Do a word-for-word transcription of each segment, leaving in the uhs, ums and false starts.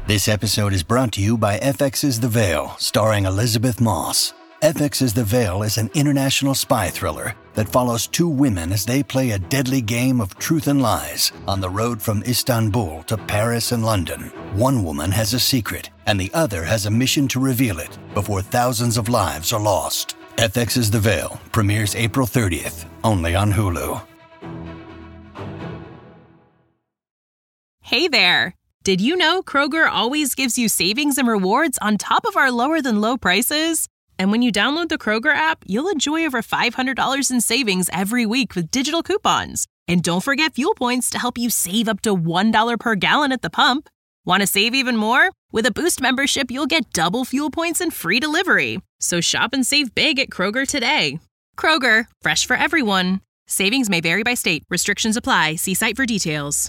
This episode is brought to you by F X's The Veil, starring Elizabeth Moss. F X's The Veil is an international spy thriller that follows two women as they play a deadly game of truth and lies on the road from Istanbul to Paris and London. One woman has a secret, and the other has a mission to reveal it before thousands of lives are lost. F X's The Veil premieres April thirtieth, only on Hulu. Hey there! Did you know Kroger always gives you savings and rewards on top of our lower-than-low prices? And when you download the Kroger app, you'll enjoy over five hundred dollars in savings every week with digital coupons. And don't forget fuel points to help you save up to one dollar per gallon at the pump. Want to save even more? With a Boost membership, you'll get double fuel points and free delivery. So shop and save big at Kroger today. Kroger, fresh for everyone. Savings may vary by state. Restrictions apply. See site for details.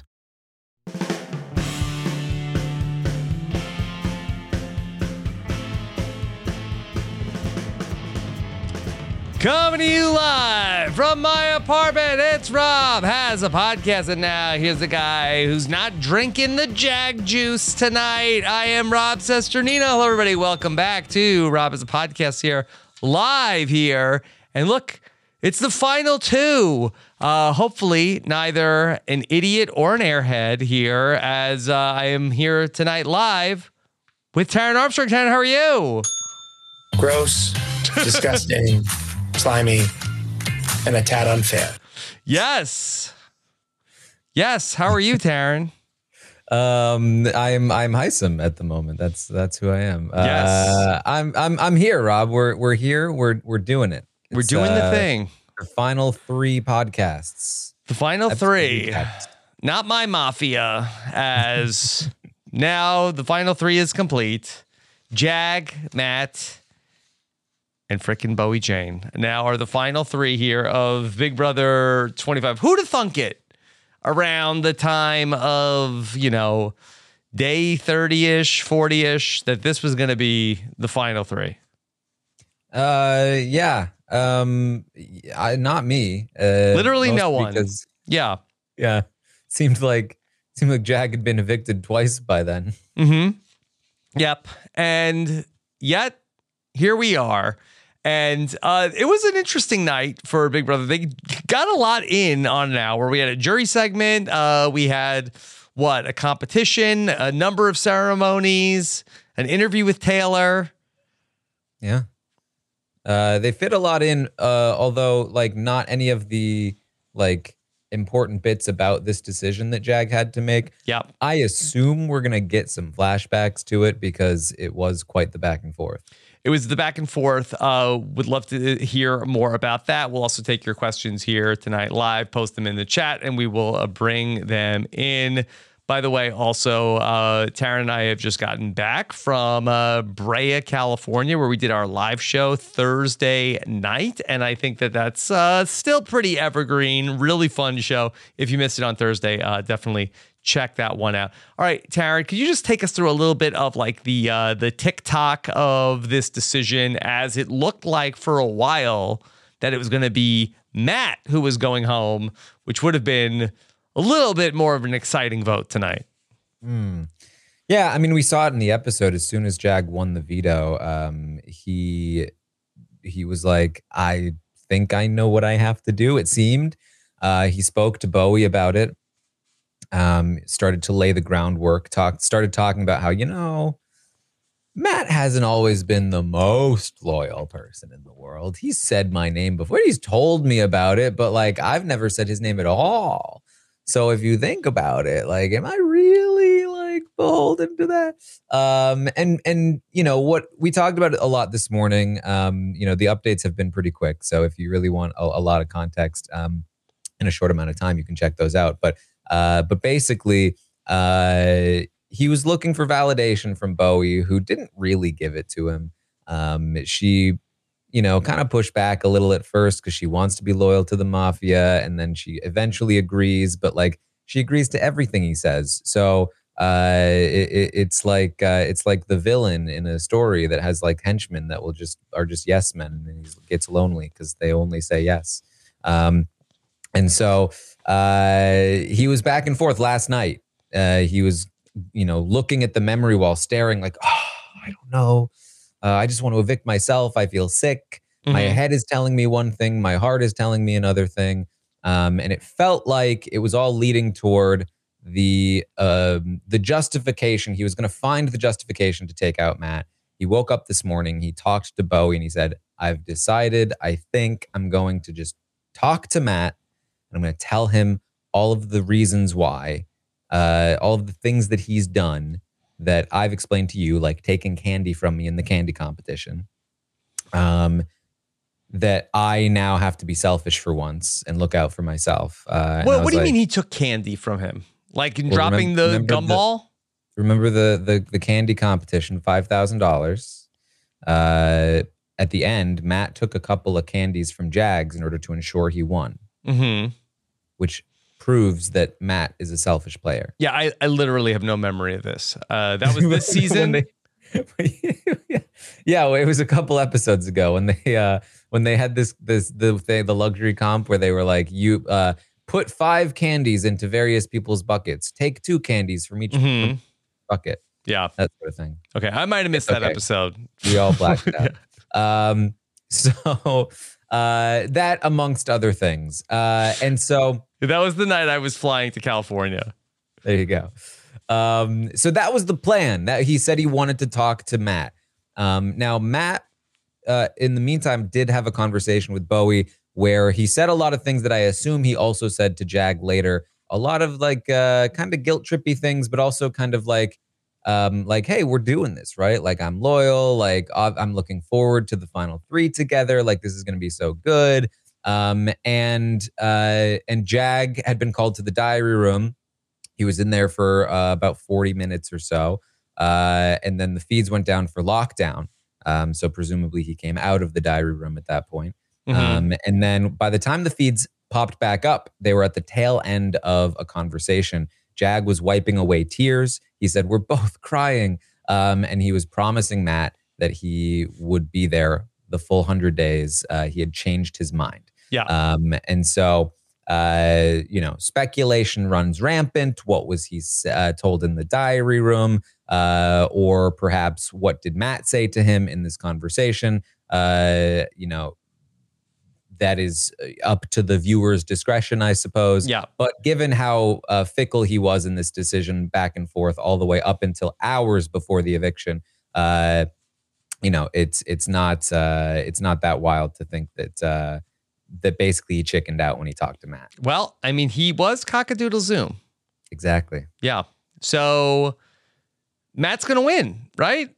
Coming to you live from my apartment, it's Rob Has a Podcast, and now here's the guy who's not drinking the Jag juice tonight. I am Rob Cesternino. Hello, everybody. Welcome back to Rob Has a Podcast here, live here. And look, it's the final two. Uh, hopefully, neither an idiot or an airhead here, as uh, I am here tonight live with Taran Armstrong. Taran, how are you? Gross, disgusting. Slimy, and a tad unfair. Yes. Yes. How are you, Taran? um, I'm I'm Heisem at the moment. That's that's who I am. Yes. Uh, I'm I'm I'm here, Rob. We're we're here. We're we're doing it. We're It's, doing uh, the thing. The final three podcasts. The final That's three. the Not my mafia, as now the final three is complete. Jag, Matt, and frickin' Bowie Jane now are the final three here of Big Brother twenty-five. Who'd have thunk it around the time of, you know, day thirty-ish, forty-ish, that this was going to be the final three? Uh, yeah. Um, I, not me. Uh, Literally no one. Because, Yeah. yeah. Seemed like seemed like Jag had been evicted twice by then. Mm-hmm. Yep. And yet, here we are. And uh, it was an interesting night for Big Brother. They got a lot in on an hour. We had a jury segment. Uh, we had, what, a competition, a number of ceremonies, an interview with Taylor. Yeah. Uh, they fit a lot in, uh, although, like, not any of the, like, important bits about this decision that Jag had to make. Yep. I assume we're going to get some flashbacks to it because it was quite the back and forth. It was the back and forth. Uh, would love to hear more about that. We'll also take your questions here tonight live, post them in the chat, and we will uh, bring them in. By the way, also, uh, Taran and I have just gotten back from uh, Brea, California, where we did our live show Thursday night. And I think that that's uh, still pretty evergreen, really fun show. If you missed it on Thursday, uh, definitely check that one out. All right, Taran, could you just take us through a little bit of like the uh, the TikTok of this decision, as it looked like for a while that it was going to be Matt who was going home, which would have been a little bit more of an exciting vote tonight. Mm. Yeah, I mean, we saw it in the episode. As soon as Jag won the veto, um, he he was like, I think I know what I have to do, it seemed. Uh, he spoke to Bowie about it. Um, started to lay the groundwork, talk, started talking about how, you know, Matt hasn't always been the most loyal person in the world. He's said my name before. He's told me about it, but like, I've never said his name at all. So if you think about it, like, am I really like beholden to that? Um, and, and, you know, what we talked about a lot this morning, um, you know, the updates have been pretty quick. So if you really want a, a lot of context, um, in a short amount of time, you can check those out. But Uh, but basically, uh, he was looking for validation from Bowie, who didn't really give it to him. Um, she, you know, kind of pushed back a little at first because she wants to be loyal to the mafia. And then she eventually agrees, but like she agrees to everything he says. So uh, it, it's like uh, it's like the villain in a story that has like henchmen that will just are just yes men. And he gets lonely because they only say yes. Um, And so uh, he was back and forth last night. Uh, he was you know, looking at the memory wall, staring like, oh, I don't know. Uh, I just want to evict myself. I feel sick. Mm-hmm. My head is telling me one thing. My heart is telling me another thing. Um, and it felt like it was all leading toward the um, the justification. He was going to find the justification to take out Matt. He woke up this morning. He talked to Bowie and he said, I've decided, I think I'm going to just talk to Matt. And I'm going to tell him all of the reasons why, uh, all of the things that he's done that I've explained to you, like taking candy from me in the candy competition. Um, that I now have to be selfish for once and look out for myself. Uh, what what do you like, mean he took candy from him? Like well, dropping remember, the gumball? Remember the, the, the candy competition, five thousand dollars. Uh, at the end, Matt took a couple of candies from Jags in order to ensure he won. Mm-hmm. Which proves that Matt is a selfish player. Yeah, I, I literally have no memory of this. Uh, that was this season? they, yeah, well, it was a couple episodes ago when they uh, when they had this this the they, the luxury comp where they were like, you uh, put five candies into various people's buckets. Take two candies from each mm-hmm. bucket. Yeah, that sort of thing. Okay, I might have missed okay. that episode. We all blacked out. yeah. Um, so uh, that amongst other things, uh, and so that was the night I was flying to California. There you go. Um, so that was the plan. That he said he wanted to talk to Matt. Um, now Matt, uh, in the meantime, did have a conversation with Bowie where he said a lot of things that I assume he also said to Jag later. A lot of like uh, kind of guilt trippy things, but also kind of like, um, like, hey, we're doing this, right? Like I'm loyal. Like I'm looking forward to the final three together. Like this is going to be so good. Um, and uh, and Jag had been called to the diary room. He was in there for uh, about forty minutes or so. Uh, and then the feeds went down for lockdown. Um, so presumably he came out of the diary room at that point. Mm-hmm. Um, and then by the time the feeds popped back up, they were at the tail end of a conversation. Jag was wiping away tears. He said, we're both crying. Um, and he was promising Matt that he would be there the full one hundred days. Uh, he had changed his mind. Yeah. Um, and so... Uh, you know, speculation runs rampant. What was he uh, told in the diary room? Uh, or perhaps what did Matt say to him in this conversation? Uh, you know, that is up to the viewer's discretion, I suppose. Yeah. But given how uh, fickle he was in this decision back and forth all the way up until hours before the eviction, uh, you know, it's it's not uh, it's not that wild to think that uh, that basically he chickened out when he talked to Matt. Well, I mean, he was cock-a-doodle-zoom. Exactly. Yeah. So Matt's going to win, right?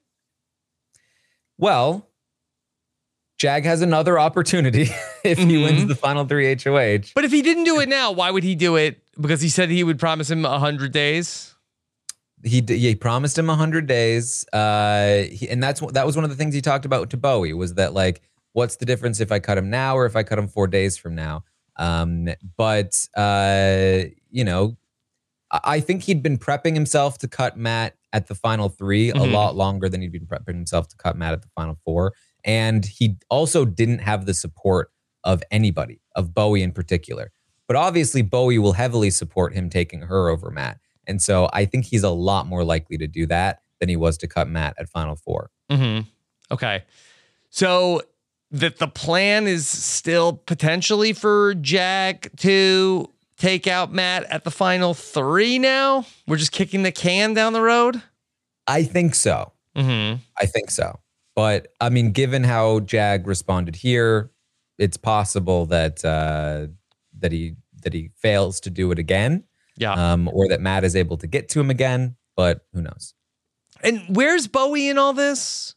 Well, Jag has another opportunity if mm-hmm. he wins the final three H O H. But if he didn't do it now, why would he do it? Because he said he would promise him one hundred days? He he promised him one hundred days. Uh, he, and that's that was one of the things he talked about to Bowie was that, like, what's the difference if I cut him now or if I cut him four days from now? Um, but, uh, you know, I think he'd been prepping himself to cut Matt at the final three mm-hmm. a lot longer than he'd been prepping himself to cut Matt at the final four. And he also didn't have the support of anybody, of Bowie in particular. But obviously, Bowie will heavily support him taking her over Matt. And so I think he's a lot more likely to do that than he was to cut Matt at final four. Mm-hmm. Okay. So that the plan is still potentially for Jag to take out Matt at the final three now? We're just kicking the can down the road? I think so. Mm-hmm. I think so. But, I mean, given how Jag responded here, it's possible that uh, that he that he fails to do it again. Yeah. Um, or that Matt is able to get to him again, but who knows? And where's Bowie in all this?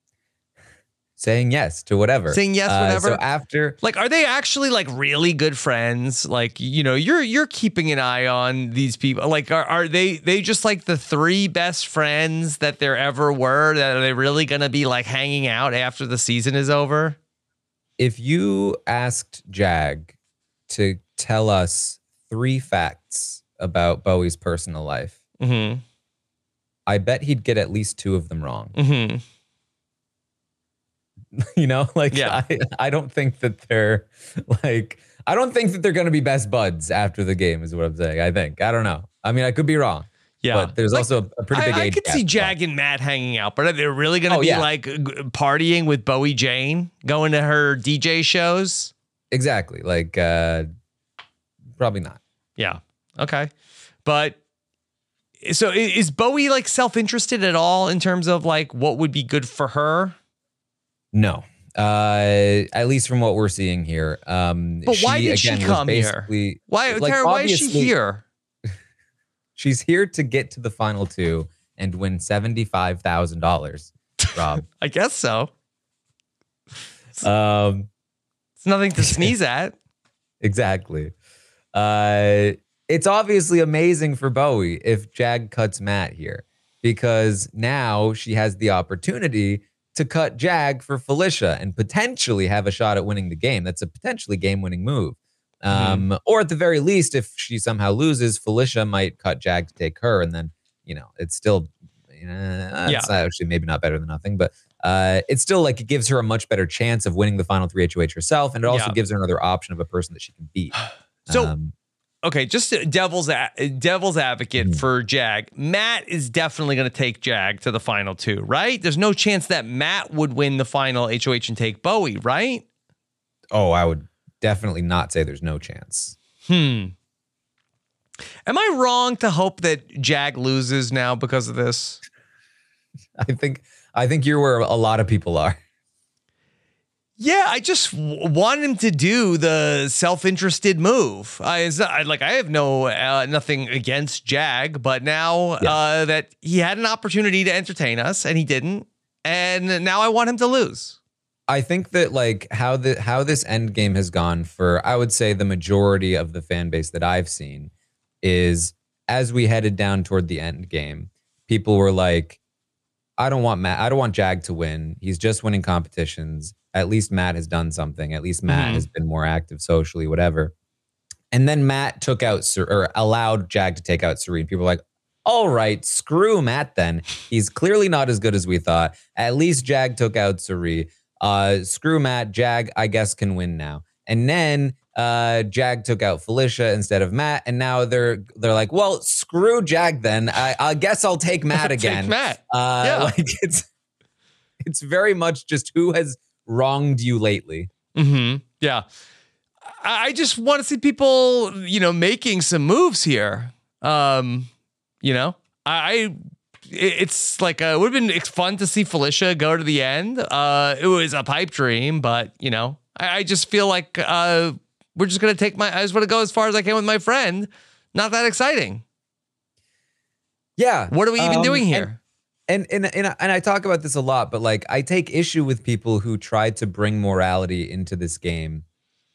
Saying yes to whatever. Saying yes, whatever. Uh, so after, like, are they actually like really good friends? Like, you know, you're you're keeping an eye on these people. Like, are are they they just like the three best friends that there ever were? That are they really gonna be like hanging out after the season is over? If you asked Jag to tell us three facts about Bowie's personal life, mm-hmm. I bet he'd get at least two of them wrong. Mm-hmm. You know, like, yeah. I, I don't think that they're like, I don't think that they're going to be best buds after the game is what I'm saying. I think, I don't know. I mean, I could be wrong. Yeah. But there's Like, also a, a pretty big I, I age could gap. see Jag and Matt hanging out, but are they really going to Oh, be yeah. like g- partying with Bowie Jane, going to her D J shows? Exactly. Like, uh, probably not. Yeah. Okay. But so i- is Bowie like self-interested at all in terms of like what would be good for her? No. Uh, at least from what we're seeing here. Um, But why she, did she again, was come here? basically- Why, like, Tara, why is she obviously- here? She's here to get to the final two and win seventy-five thousand dollars, Rob. I guess so. um, It's nothing to sneeze at. exactly. Uh, it's obviously amazing for Bowie if Jag cuts Matt here, because now she has the opportunity to cut Jag for Felicia and potentially have a shot at winning the game. That's a potentially game-winning move. Um, mm-hmm. Or at the very least, if she somehow loses, Felicia might cut Jag to take her, and then, you know, it's still, you know, it's yeah. actually maybe not better than nothing, but uh, it's still like it gives her a much better chance of winning the final three H O H herself, and it also yeah. gives her another option of a person that she can beat. So, um, okay, just devil's a- devil's advocate mm-hmm. for Jag. Matt is definitely going to take Jag to the final two, right? There's no chance that Matt would win the final H O H and take Bowie, right? Oh, I would definitely not say there's no chance. Hmm. Am I wrong to hope that Jag loses now because of this? I think I think you're where a lot of people are. Yeah, I just w- want him to do the self-interested move. I, I like I have no uh, nothing against Jag, but now yeah. uh, that he had an opportunity to entertain us and he didn't, and now I want him to lose. I think that like how the how this end game has gone for, I would say, the majority of the fan base that I've seen is, as we headed down toward the end game, people were like, I don't want Matt, I don't want Jag to win. He's just winning competitions. At least Matt has done something. At least Matt mm-hmm. has been more active socially, whatever. And then Matt took out or allowed Jag to take out Serene. People were like, all right, screw Matt then. He's clearly not as good as we thought. At least Jag took out Serene. Uh, screw Matt. Jag, I guess, can win now. And then uh, Jag took out Felicia instead of Matt, and now they're they're like, well, screw Jag then. I, I guess I'll take Matt again. Take Matt. Uh, yeah. Like it's it's very much just who has wronged you lately. Mm-hmm. Yeah, I just want to see people, you know, making some moves here. Um, you know, I. It's like uh, it would have been fun to see Felicia go to the end. Uh, it was a pipe dream, but you know, I, I just feel like uh, we're just gonna take my. I just want to go as far as I can with my friend. Not that exciting. Yeah. What are we even um, doing here? And and, and and and I talk about this a lot, but like I take issue with people who try to bring morality into this game,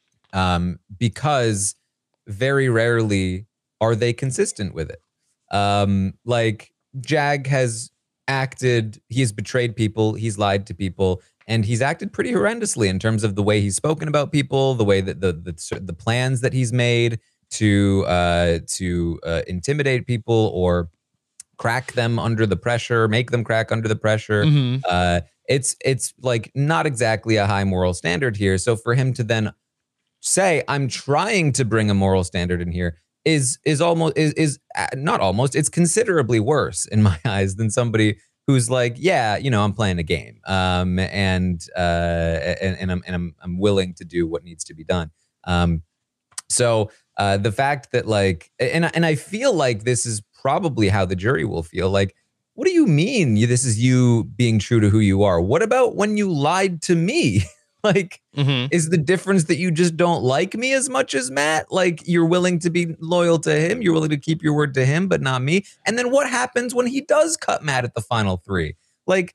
um, because very rarely are they consistent with it. Um, like. Jag has acted, he has betrayed people, he's lied to people, and he's acted pretty horrendously in terms of the way he's spoken about people, the way that the the, the plans that he's made to uh, to uh, intimidate people or crack them under the pressure, make them crack under the pressure. Mm-hmm. Uh, it's it's like not exactly a high moral standard here. So for him to then say, I'm trying to bring a moral standard in here, is is almost is is not almost it's considerably worse in my eyes than somebody who's like, yeah, you know, I'm playing a game, um, and uh, and and I'm and I'm I'm willing to do what needs to be done. Um, so uh, the fact that like, and and I feel like this is probably how the jury will feel. Like, what do you mean? You, this is you being true to who you are. What about when you lied to me? Like, mm-hmm. is the difference that you just don't like me as much as Matt? Like, you're willing to be loyal to him. You're willing to keep your word to him, but not me. And then what happens when he does cut Matt at the final three? Like,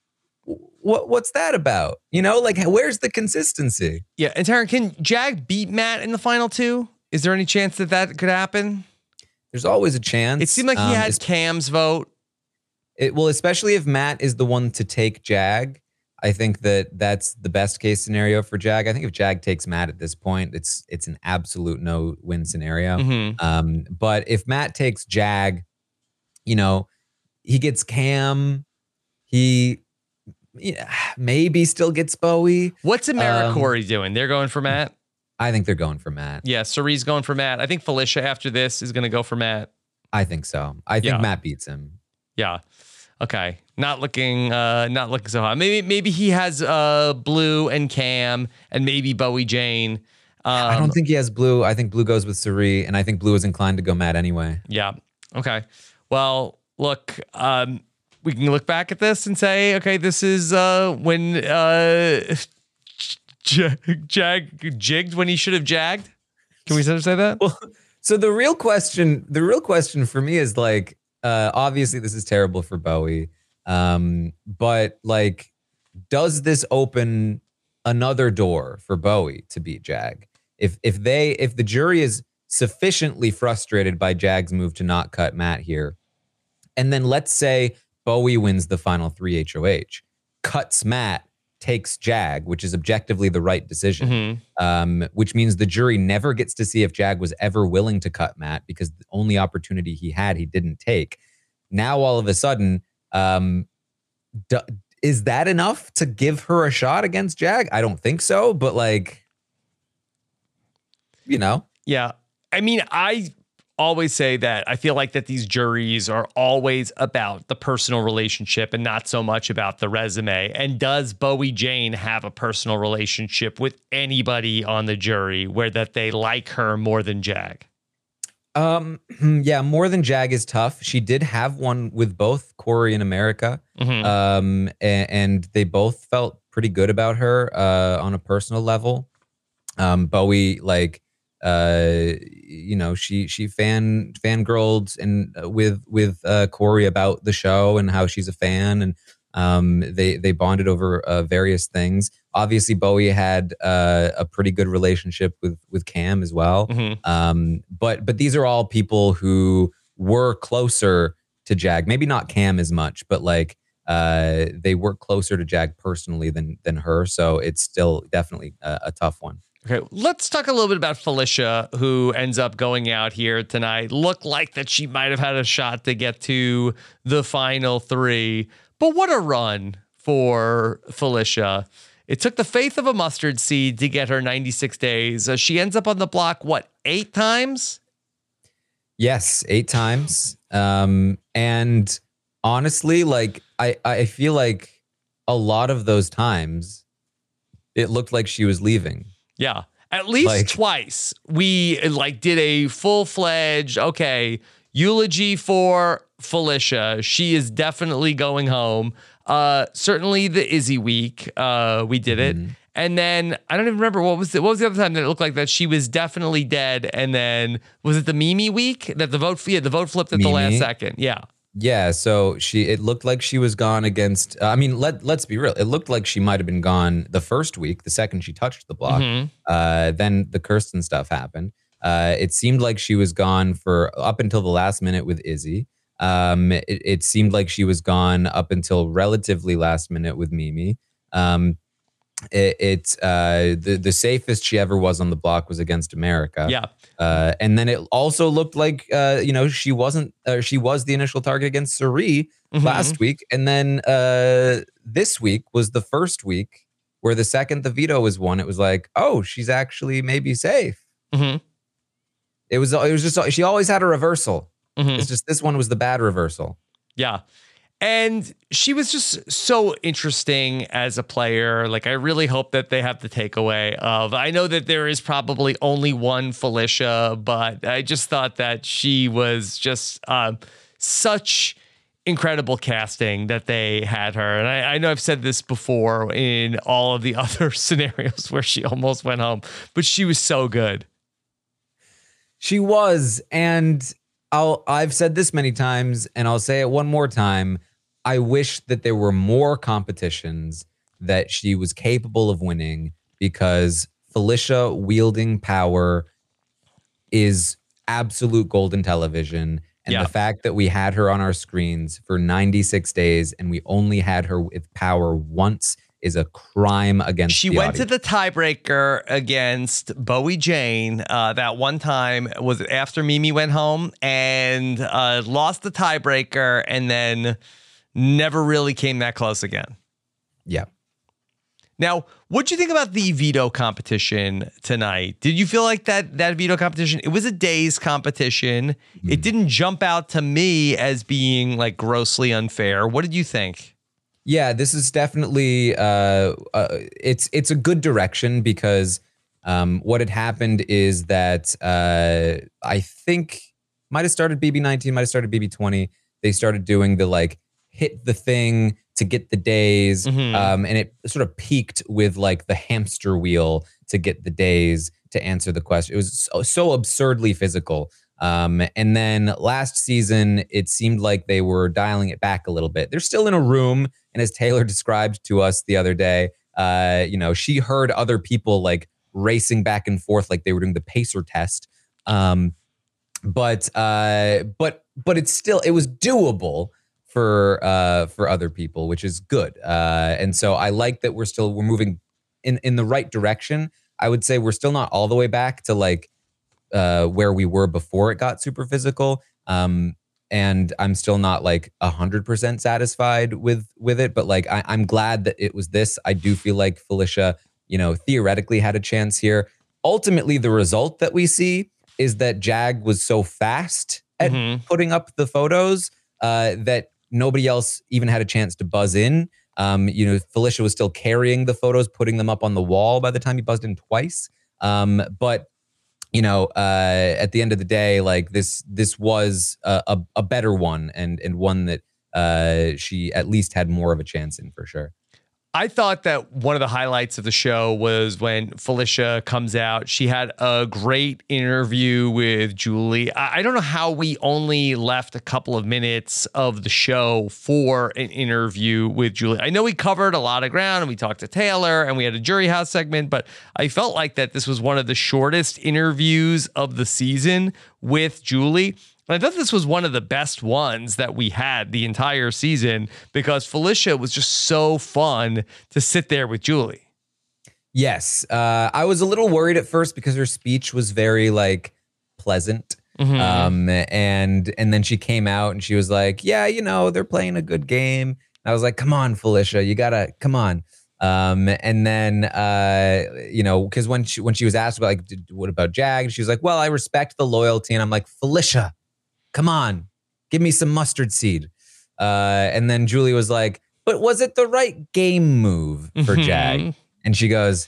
what what's that about? You know, like, where's the consistency? Yeah. And Taryn, can Jag beat Matt in the final two? Is there any chance that that could happen? There's always a chance. It seemed like he um, had Cam's vote. It well, especially if Matt is the one to take Jag. I think that that's the best case scenario for Jag. I think if Jag takes Matt at this point, it's it's an absolute no win scenario. Mm-hmm. Um, but if Matt takes Jag, you know, he gets Cam, he yeah, maybe still gets Bowie. What's AmeriCorey um, doing? They're going for Matt? I think they're going for Matt. Yeah, Ceree's going for Matt. I think Felicia after this is going to go for Matt. I think so. I think Yeah. Matt beats him. Yeah. Okay. Not looking uh not looking so hot. Maybe maybe he has uh Blue and Cam and maybe Bowie Jane. Um, I don't think he has Blue. I think Blue goes with Cirie, and I think Blue is inclined to go Matt anyway. Yeah. Okay. Well, look, um, we can look back at this and say, okay, this is uh when uh Jag, Jag jigged when he should have jagged. Can we sort of say that? Well, so the real question, the real question for me is like, uh, obviously this is terrible for Bowie, um, but like, does this open another door for Bowie to beat Jag? If if they if the jury is sufficiently frustrated by Jag's move to not cut Matt here, and then let's say Bowie wins the final three H O H, cuts Matt, takes Jag, which is objectively the right decision, Mm-hmm. um, which means the jury never gets to see if Jag was ever willing to cut Matt because the only opportunity he had, he didn't take. Now, all of a sudden, um, d- is that enough to give her a shot against Jag? I don't think so, but like, you know. Yeah. I mean, I always say that I feel like that these juries are always about the personal relationship and not so much about the resume. And does Bowie Jane have a personal relationship with anybody on the jury where that they like her more than Jag? Um, yeah, more than Jag is tough. She did have one with both Corey and America. Mm-hmm. Um, and, and they both felt pretty good about her uh, on a personal level. Um, Bowie, like, uh, you know, she she fan fangirled and uh, with with uh, Corey about the show and how she's a fan, and um, they they bonded over uh, various things. Obviously, Bowie had uh, a pretty good relationship with with Cam as well. Mm-hmm. Um, but but these are all people who were closer to Jag. Maybe not Cam as much, but like uh, they were closer to Jag personally than than her. So it's still definitely a, a tough one. Okay, let's talk a little bit about Felicia, who ends up going out here tonight. Looked like that she might have had a shot to get to the final three, but what a run for Felicia. It took the faith of a mustard seed to get her ninety-six days. Uh, she ends up on the block, what, eight times? Yes, eight times. Um, and honestly, like, I, I feel like a lot of those times, it looked like she was leaving. Yeah, at least Like- twice we like did a full-fledged, okay, eulogy for Felicia. She is definitely going home. Uh, certainly the Izzy week, uh, we did it. Mhm. And then I don't even remember what was the, what was the other time that it looked like that she was definitely dead. And then was it the Mimi week that the vote, yeah, the vote flipped at the last Mimi? second. Yeah. Yeah, so she it looked like she was gone against uh, I mean, let let's be real. It looked like she might have been gone the first week, the second she touched the block. Mhm. Uh, then the Kirsten stuff happened. Uh, it seemed like she was gone for up until the last minute with Izzy. Um, it, it seemed like she was gone up until relatively last minute with Mimi. Um, it, it uh, the the safest she ever was on the block was against America. Yeah. Uh, and then it also looked like uh, you know she wasn't uh, she was the initial target against Cirie Mhm. last week, and then uh, this week was the first week where the second the veto was won, it was like, oh, she's actually maybe safe. Mhm. It was it was just she always had a reversal. Mhm. It's just this one was the bad reversal. Yeah. And she was just so interesting as a player. Like, I really hope that they have the takeaway of, I know that there is probably only one Felicia, but I just thought that she was just um, such incredible casting that they had her. And I, I know I've said this before in all of the other scenarios where she almost went home, but she was so good. She was, and I'll I've said this many times, and I'll say it one more time. I wish that there were more competitions that she was capable of winning, because Felicia wielding power is absolute golden television. And Yeah. the fact that we had her on our screens for ninety-six days and we only had her with power once is a crime against She the went audience. to the tiebreaker against Bowie Jane. Uh, that one time was after Mimi went home and uh, lost the tiebreaker, and then never really came that close again. Yeah. Now, what do you think about the veto competition tonight? Did you feel like that that veto competition, it was a day's competition. Mm. It didn't jump out to me as being like grossly unfair. What did you think? Yeah, this is definitely, uh, uh, it's it's a good direction because um, what had happened is that uh, I think might have started B B nineteen, might have started B B twenty. They started doing the like hit the thing to get the days. Mm-hmm. Um, and it sort of peaked with like the hamster wheel to get the days to answer the question. It was so, so absurdly physical. Um, and then last season, it seemed like they were dialing it back a little bit. They're still in a room. And as Taylor described to us the other day, uh, you know, she heard other people like racing back and forth like they were doing the pacer test. Um, but uh, but but it's still, it was doable for uh, for other people, which is good. Uh, and so I like that we're still, we're moving in, in the right direction. I would say we're still not all the way back to like uh, where we were before it got super physical. Um, and I'm still not like a hundred percent satisfied with, with it, but like, I, I'm glad that it was this. I do feel like Felicia, you know, theoretically had a chance here. Ultimately, the result that we see is that Jag was so fast at mm-hmm. putting up the photos uh, that nobody else even had a chance to buzz in. Um, you know, Felicia was still carrying the photos, putting them up on the wall by the time he buzzed in twice. Um, but, you know, uh, at the end of the day, like this, this was a, a, a better one and and one that uh, she at least had more of a chance in for sure. I thought that one of the highlights of the show was when Felicia comes out. She had a great interview with Julie. I don't know how we only left a couple of minutes of the show for an interview with Julie. I know we covered a lot of ground and we talked to Taylor and we had a Jury House segment, but I felt like that this was one of the shortest interviews of the season with Julie. I thought this was one of the best ones that we had the entire season because Felicia was just so fun to sit there with Julie. Yes. Uh, I was a little worried at first because her speech was very like pleasant. Mm-hmm. Um, and, and then she came out and she was like, yeah, you know, they're playing a good game. And I was like, come on, Felicia, you gotta, come on. Um, and then, uh, you know, cause when she, when she was asked about like, what about Jag? She was like, well, I respect the loyalty. And I'm like, Felicia, come on, give me some mustard seed. Uh, and then Julie was like, but was it the right game move for mm-hmm. Jag? And she goes,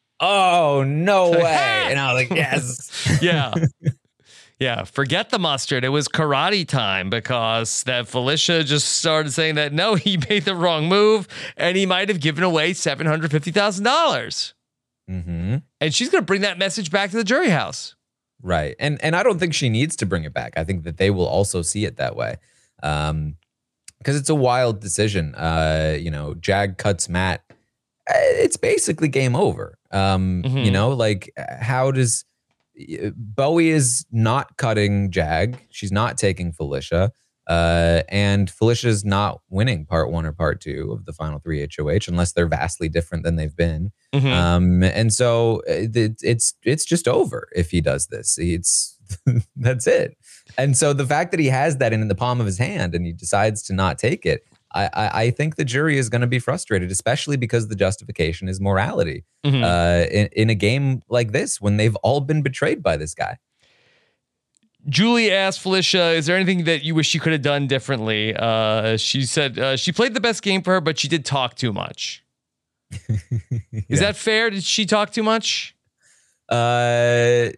oh, no way. And I was like, yes. Yeah. Yeah. Forget the mustard. It was karate time because that Felicia just started saying that, no, he made the wrong move and he might have given away seven hundred fifty thousand dollars. Mm-hmm. And she's going to bring that message back to the Jury House. Right. And and I don't think she needs to bring it back. I think that they will also see it that way. Um, because it's a wild decision. Uh, you know, Jag cuts Matt. It's basically game over. Um, mm-hmm. You know, like how does Bowie is not cutting Jag. She's not taking Felicia. Uh, and Felicia's not winning part one or part two of the final three H O H unless they're vastly different than they've been. Mm-hmm. Um, and so it, it's it's just over if he does this. It's that's it. And so the fact that he has that in the palm of his hand and he decides to not take it, I, I, I think the jury is going to be frustrated, especially because the justification is morality mm-hmm. uh, in, in a game like this when they've all been betrayed by this guy. Julie asked Felicia, is there anything that you wish you could have done differently? Uh, she said uh, she played the best game for her, but she did talk too much. yeah. Is that fair? Did she talk too much? Uh,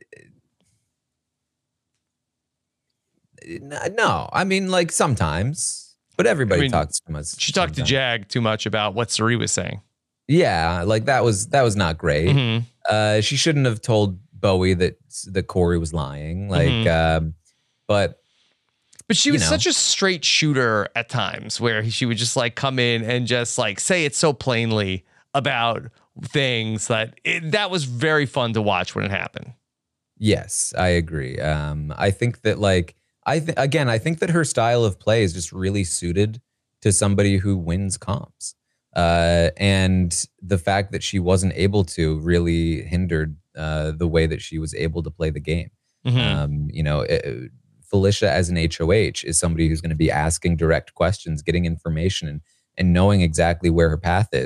no. I mean, like sometimes, but everybody I mean, talks too much. She talked sometimes. to Jag too much about what Cirie was saying. Yeah, like that was that was not great. Mm-hmm. Uh, she shouldn't have told Bowie that that Corey was lying, like, mm-hmm. um, but but she was know. such a straight shooter at times, where she would just like come in and just like say it so plainly about things that it, that was very fun to watch when it happened. Yes, I agree. Um, I think that like I th- again, I think that her style of play is just really suited to somebody who wins comps. Uh, and the fact that she wasn't able to really hindered uh, the way that she was able to play the game. Mm-hmm. Um, you know, it, Felicia as an H O H is somebody who's going to be asking direct questions, getting information, and and knowing exactly where her path is.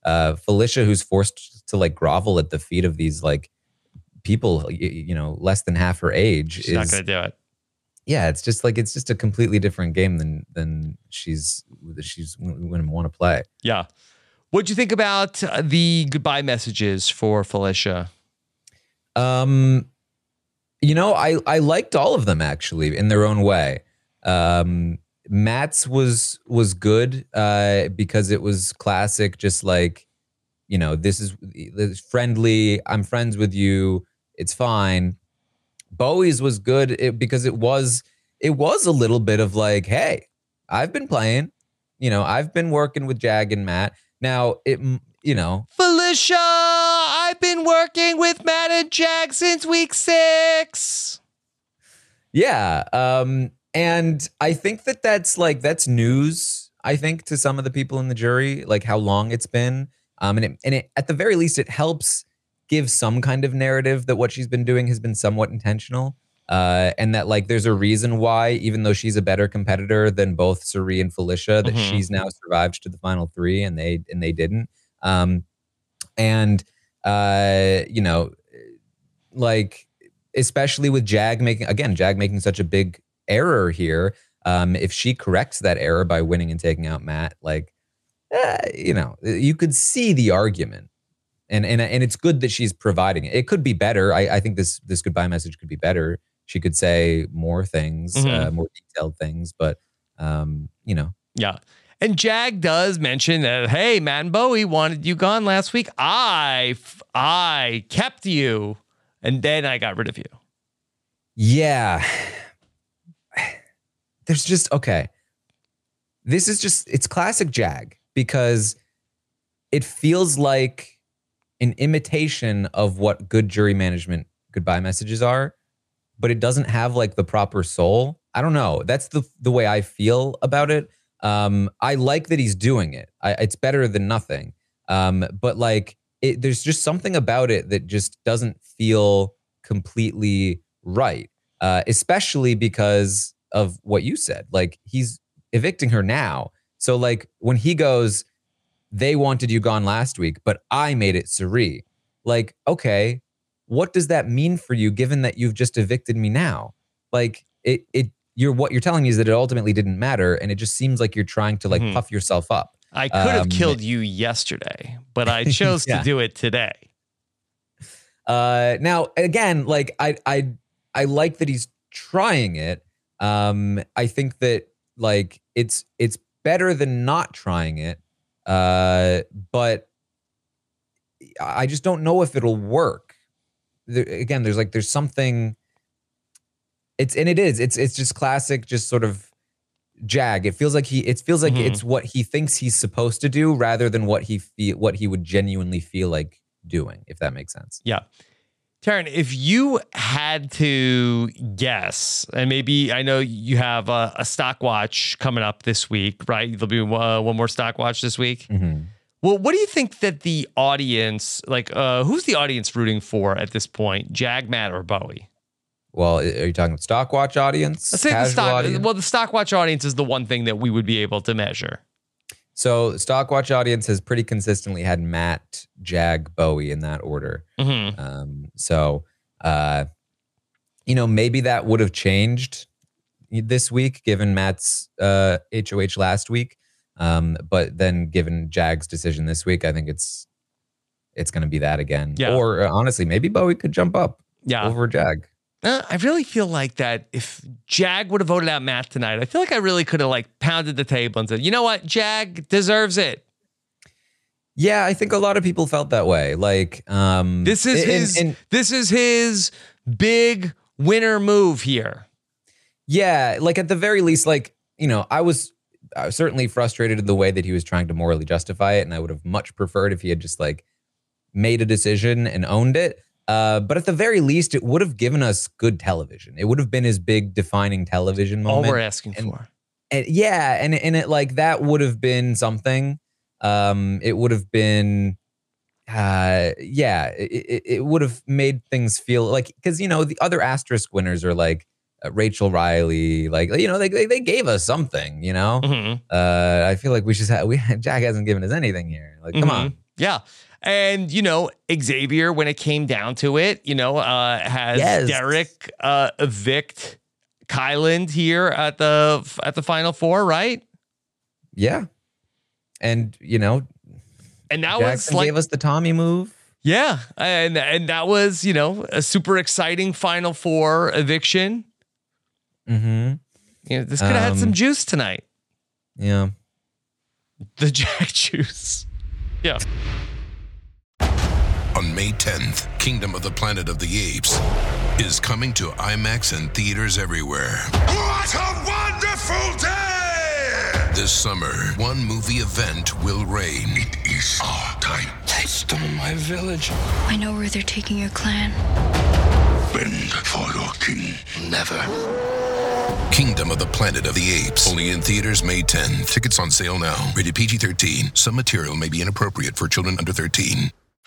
Uh, Felicia, who's forced to like grovel at the feet of these like people, you, you know, less than half her age, She's is not going to do it. Yeah, it's just like it's just a completely different game than than she's she's going to want to play. Yeah. What'd you think about the goodbye messages for Felicia? Um, you know, I I liked all of them actually in their own way. Um, Matt's was was good uh, because it was classic, just like, you know, this is, this is friendly. I'm friends with you. It's fine. Bowie's was good it, because it was it was a little bit of like, hey, I've been playing, you know, I've been working with Jag and Matt. Now it, you know, Felicia, I've been working with Matt and Jag since week six. Yeah, um, and I think that that's like that's news. I think to some of the people in the jury, like how long it's been, um, and it, and it, at the very least, it helps give some kind of narrative that what she's been doing has been somewhat intentional, uh, and that like there's a reason why, even though she's a better competitor than both Cirie and Felicia, that Mm-hmm. she's now survived to the final three and they and they didn't. Um, and uh, you know, like especially with Jag making again, Jag making such a big error here. Um, if she corrects that error by winning and taking out Matt, like eh, you know, you could see the argument. And and and it's good that she's providing it. It could be better. I, I think this this goodbye message could be better. She could say more things, Mm-hmm. uh, more detailed things. But um, you know, Yeah. And Jag does mention that, hey, Matt and Bowie wanted you gone last week. I I kept you, and then I got rid of you. yeah. There's just okay. This is just it's classic Jag because it feels like an imitation of what good jury management goodbye messages are, but it doesn't have like the proper soul. I don't know. That's the the way I feel about it. Um, I like that he's doing it. I, it's better than nothing. Um, but like, it, there's just something about it that just doesn't feel completely right. Uh, especially because of what you said. Like he's evicting her now. So like when he goes, they wanted you gone last week, but I made it Cirie. Like, okay, what does that mean for you given that you've just evicted me now? Like it it you're what you're telling me is that it ultimately didn't matter, and it just seems like you're trying to like Mhm. puff yourself up. I could have Um, killed you yesterday, but I chose Yeah. to do it today. Uh now again, like I I I like that he's trying it. Um I think that like it's it's better than not trying it. Uh, but I just don't know if it'll work. There, again, there's like there's something. It's and it is. It's it's just classic, just sort of Jag. It feels like he. It feels like Mhm. it's what he thinks he's supposed to do, rather than what he feel what he would genuinely feel like doing. If that makes sense. Yeah. Taryn, if you had to guess, and maybe I know you have a, a stock watch coming up this week, right? There'll be uh, one more stock watch this week. Mm-hmm. Well, what do you think that the audience, like, uh, who's the audience rooting for at this point? Jag, Matt, or Bowie? Well, are you talking stock watch audience? Let's say the Casual stock. audience? Well, the stock watch audience is the one thing that we would be able to measure. So Stockwatch audience has pretty consistently had Matt, Jag, Bowie in that order. Mm-hmm. Um, so, uh, you know, maybe that would have changed this week given Matt's uh, H O H last week. Um, but then given Jag's decision this week, I think it's it's going to be that again. Yeah. Or uh, honestly, maybe Bowie could jump up Yeah. over Jag. Uh, I really feel like that if Jag would have voted out Matt tonight, I feel like I really could have like pounded the table and said, you know what, Jag deserves it. Yeah, I think a lot of people felt that way. Like um, This is and- his. and- this is his big winner move here. Yeah, like at the very least, like, you know, I was, I was certainly frustrated in the way that he was trying to morally justify it, and I would have much preferred if he had just like made a decision and owned it. Uh, but at the very least, it would have given us good television. It would have been his big defining television All moment. we're asking and, for. and yeah, and and it like that would have been something. Um, it would have been, uh, yeah, it, it, it would have made things feel like, because you know the other asterisk winners are like uh, Rachel Riley, like you know they, they they gave us something, you know. Mhm. Uh, I feel like we should have we Jag hasn't given us anything here. Like, come Mhm. on, Yeah. And, you know, Xavier, when it came down to it, you know, uh, has Yes. Derek uh, evict Kyland here at the at the Final Four, right? Yeah. And, you know, And that Jackson was like, gave us the Tommy move. yeah. And, and that was, you know, a super exciting Final Four eviction. Mm-hmm. You know, this could have had some Um, juice tonight. Yeah. The Jack juice. Yeah. On May tenth, Kingdom of the Planet of the Apes is coming to IMAX and theaters everywhere. What a wonderful day! This summer, one movie event will reign. It is our time. They stole my village. I know where they're taking your clan. Bend for your king. Never. Kingdom of the Planet of the Apes. Only in theaters May tenth. Tickets on sale now. Rated P G thirteen. Some material may be inappropriate for children under thirteen.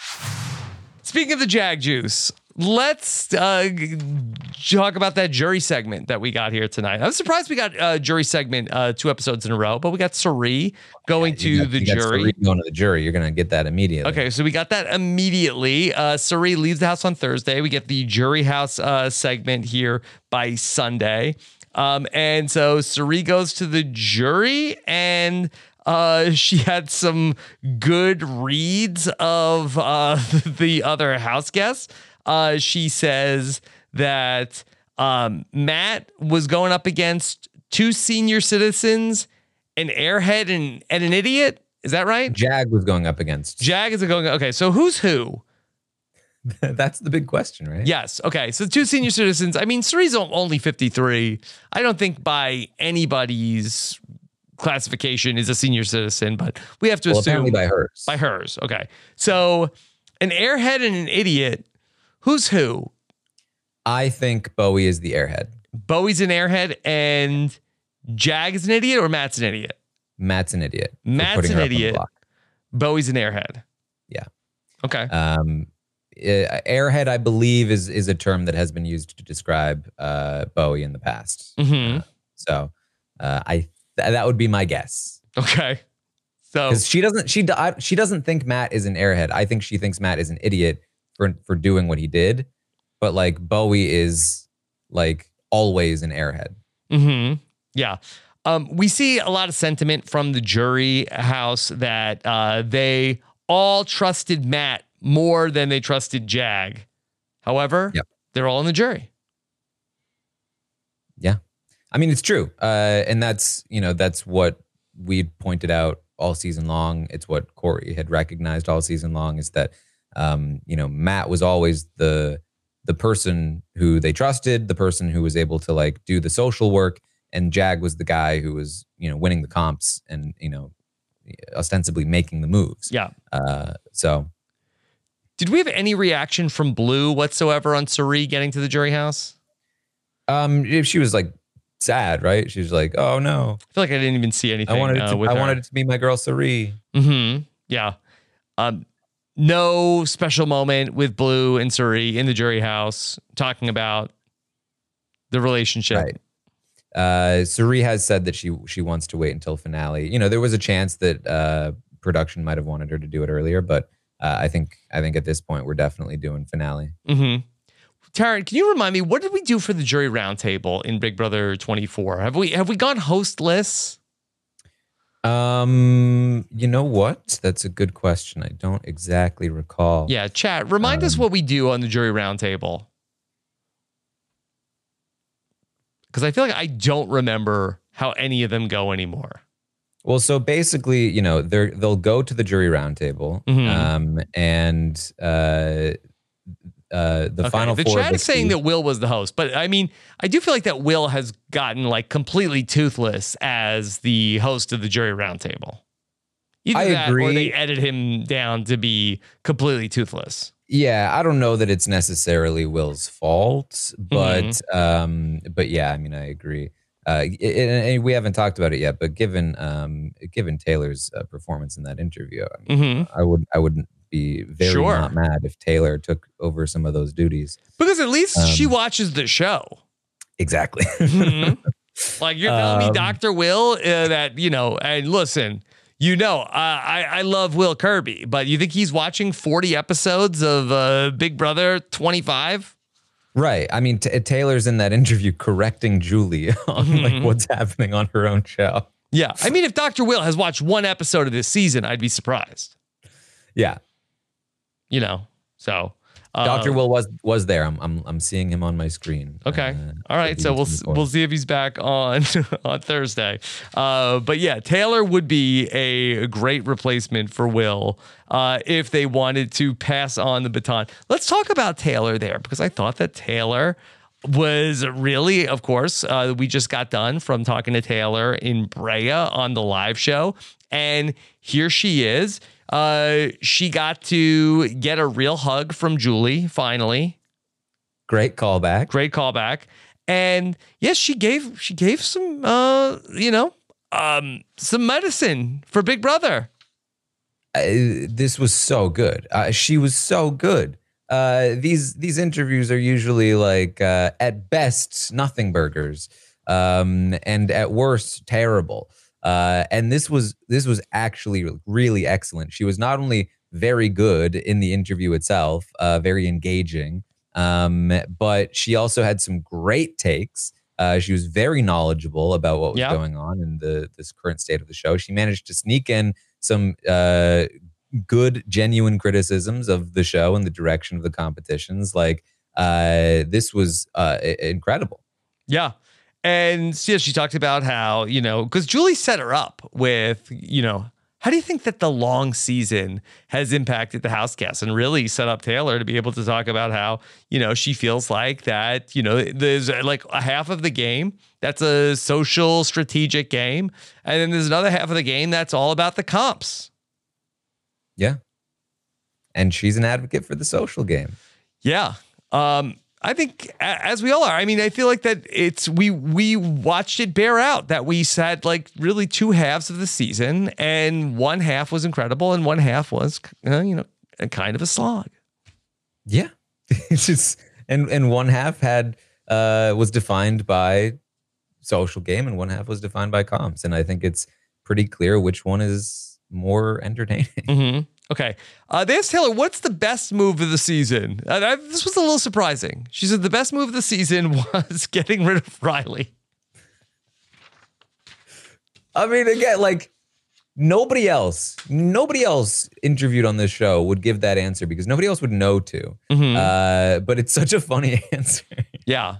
Speaking of the Jag juice, let's uh, g- talk about that jury segment that we got here tonight. I'm surprised we got a uh, jury segment uh, two episodes in a row, but we got Sari going You to got- the you got jury. Sari going to the jury. You're going to get that immediately. Okay, so we got that immediately. Uh, Sari leaves the house on Thursday. We get the jury house uh, segment here by Sunday. Um, and so Sari goes to the jury, and uh, she had some good reads of uh, the other house guests. Uh, she says that um, Matt was going up against two senior citizens, an airhead, and, and an idiot. Is that right? Jag was going up against. Jag is going, okay, so who's who? That's the big question, right? Yes. Okay. So two senior citizens. I mean, Sari's only fifty-three. I don't think by anybody's classification is a senior citizen, but we have to Well, assume apparently by hers. by hers. Okay. So an airhead and an idiot. Who's who? I think Bowie is the airhead. Bowie's an airhead and Jag is an idiot, or Matt's an idiot? Matt's an idiot. for Matt's putting an her up on the idiot. block. Bowie's an airhead. Yeah. Okay. Um, uh, airhead, I believe, is is a term that has been used to describe uh, Bowie in the past. Mm-hmm. Uh, so uh, I th- that would be my guess. Okay. So Because she doesn't she do- I- she doesn't think Matt is an airhead. I think she thinks Matt is an idiot for for doing what he did. But like Bowie is like always an airhead. Mm-hmm. Yeah. Um, we see a lot of sentiment from the jury house that uh, they all trusted Matt more than they trusted Jag. However, Yep. they're all in the jury. Yeah. I mean, it's true. Uh, and that's, you know, that's what we'd pointed out all season long. It's what Corey had recognized all season long is that, um, you know, Matt was always the, the person who they trusted, the person who was able to like do the social work. And Jag was the guy who was, you know, winning the comps and, you know, ostensibly making the moves. Yeah. Uh, so Did we have any reaction from Blue whatsoever on Sari getting to the jury house? um, if she was like sad, right? She was like, oh no, I feel like I didn't even see anything. I wanted it uh, to, with I her. wanted it to be my girl Sari. Mm-hmm. Yeah. Um, no special moment with Blue and Suri in the jury house talking about the relationship. Right. Uh, Suri has said that she she wants to wait until finale. You know, there was a chance that uh, production might have wanted her to do it earlier, but uh, I think I think at this point we're definitely doing finale. Mm-hmm. Taryn, can you remind me, what did we do for the jury roundtable in Big Brother twenty-four? Have we have we gone hostless? Um, you know what? That's a good question. I don't exactly recall. Yeah, chat. Remind us Um, what we do on the jury roundtable. Because I feel like I don't remember how any of them go anymore. Well, so basically, you know, they're they'll go to the jury roundtable, Mhm. um, and uh, uh, the Okay, final the four. chat get is saying to- that Will was the host, but I mean, I do feel like that Will has gotten like completely toothless as the host of the jury roundtable. Either I that or agree. they edit him down to be completely toothless. Yeah, I don't know that it's necessarily Will's fault, but Mm-hmm. um, but yeah, I mean, I agree. Uh, and, and we haven't talked about it yet, but given um, given Taylor's uh, performance in that interview, I, mean, Mm-hmm. I would I wouldn't be very Sure. not mad if Taylor took over some of those duties. Because at least Um, she watches the show. Exactly. Mhm. Like you're telling me, Um, Doctor Will, uh, that, you know, and listen, You know, uh, I, I love Will Kirby, but you think he's watching forty episodes of uh, Big Brother twenty-five? Right. I mean, t- Taylor's in that interview correcting Julie on Mm-hmm. like what's happening on her own show. Yeah. I mean, if Doctor Will has watched one episode of this season, I'd be surprised. Yeah. You know, so. Uh, Doctor Will was was there. I'm I'm I'm seeing him on my screen. Okay. Uh, All right. So we'll we'll see if he's back on on Thursday. Uh, but yeah, Taylor would be a great replacement for Will uh, if they wanted to pass on the baton. Let's talk about Taylor there, because I thought that Taylor was really, of course, uh, we just got done from talking to Taylor in Brea on the live show, and here she is. Uh, she got to get a real hug from Julie finally. Great callback. Great callback. And yes, she gave she gave some uh, you know, um some medicine for Big Brother. Uh, this was so good. Uh, she was so good. Uh, these these interviews are usually like uh, at best nothing burgers, um, and at worst terrible. Uh, and this was this was actually really excellent. She was not only very good in the interview itself, uh, very engaging, um, but she also had some great takes. Uh, she was very knowledgeable about what was Yep. going on in the this current state of the show. She managed to sneak in some uh, good, genuine criticisms of the show and the direction of the competitions. Like uh, this was uh, incredible. Yeah. And yeah, she talked about how, you know, because Julie set her up with, you know, how do you think that the long season has impacted the Housecast, and really set up Taylor to be able to talk about how, you know, she feels like that, you know, there's like a half of the game that's a social strategic game. And then there's another half of the game that's all about the comps. Yeah. And she's an advocate for the social game. Yeah. Um, I think, as we all are, I mean, I feel like that it's, we, we watched it bear out, that we had like really two halves of the season, and one half was incredible and one half was, uh, you know, a kind of a slog. Yeah. It's just, and, and one half had, uh, was defined by social game and one half was defined by comps. And I think it's pretty clear which one is more entertaining. Mm-hmm. Okay. Uh, they asked Taylor, what's the best move of the season? Uh, I, this was a little surprising. She said the best move of the season was getting rid of Riley. I mean, again, like nobody else, nobody else interviewed on this show would give that answer because nobody else would know to. Mm-hmm. Uh, but it's such a funny answer. Yeah.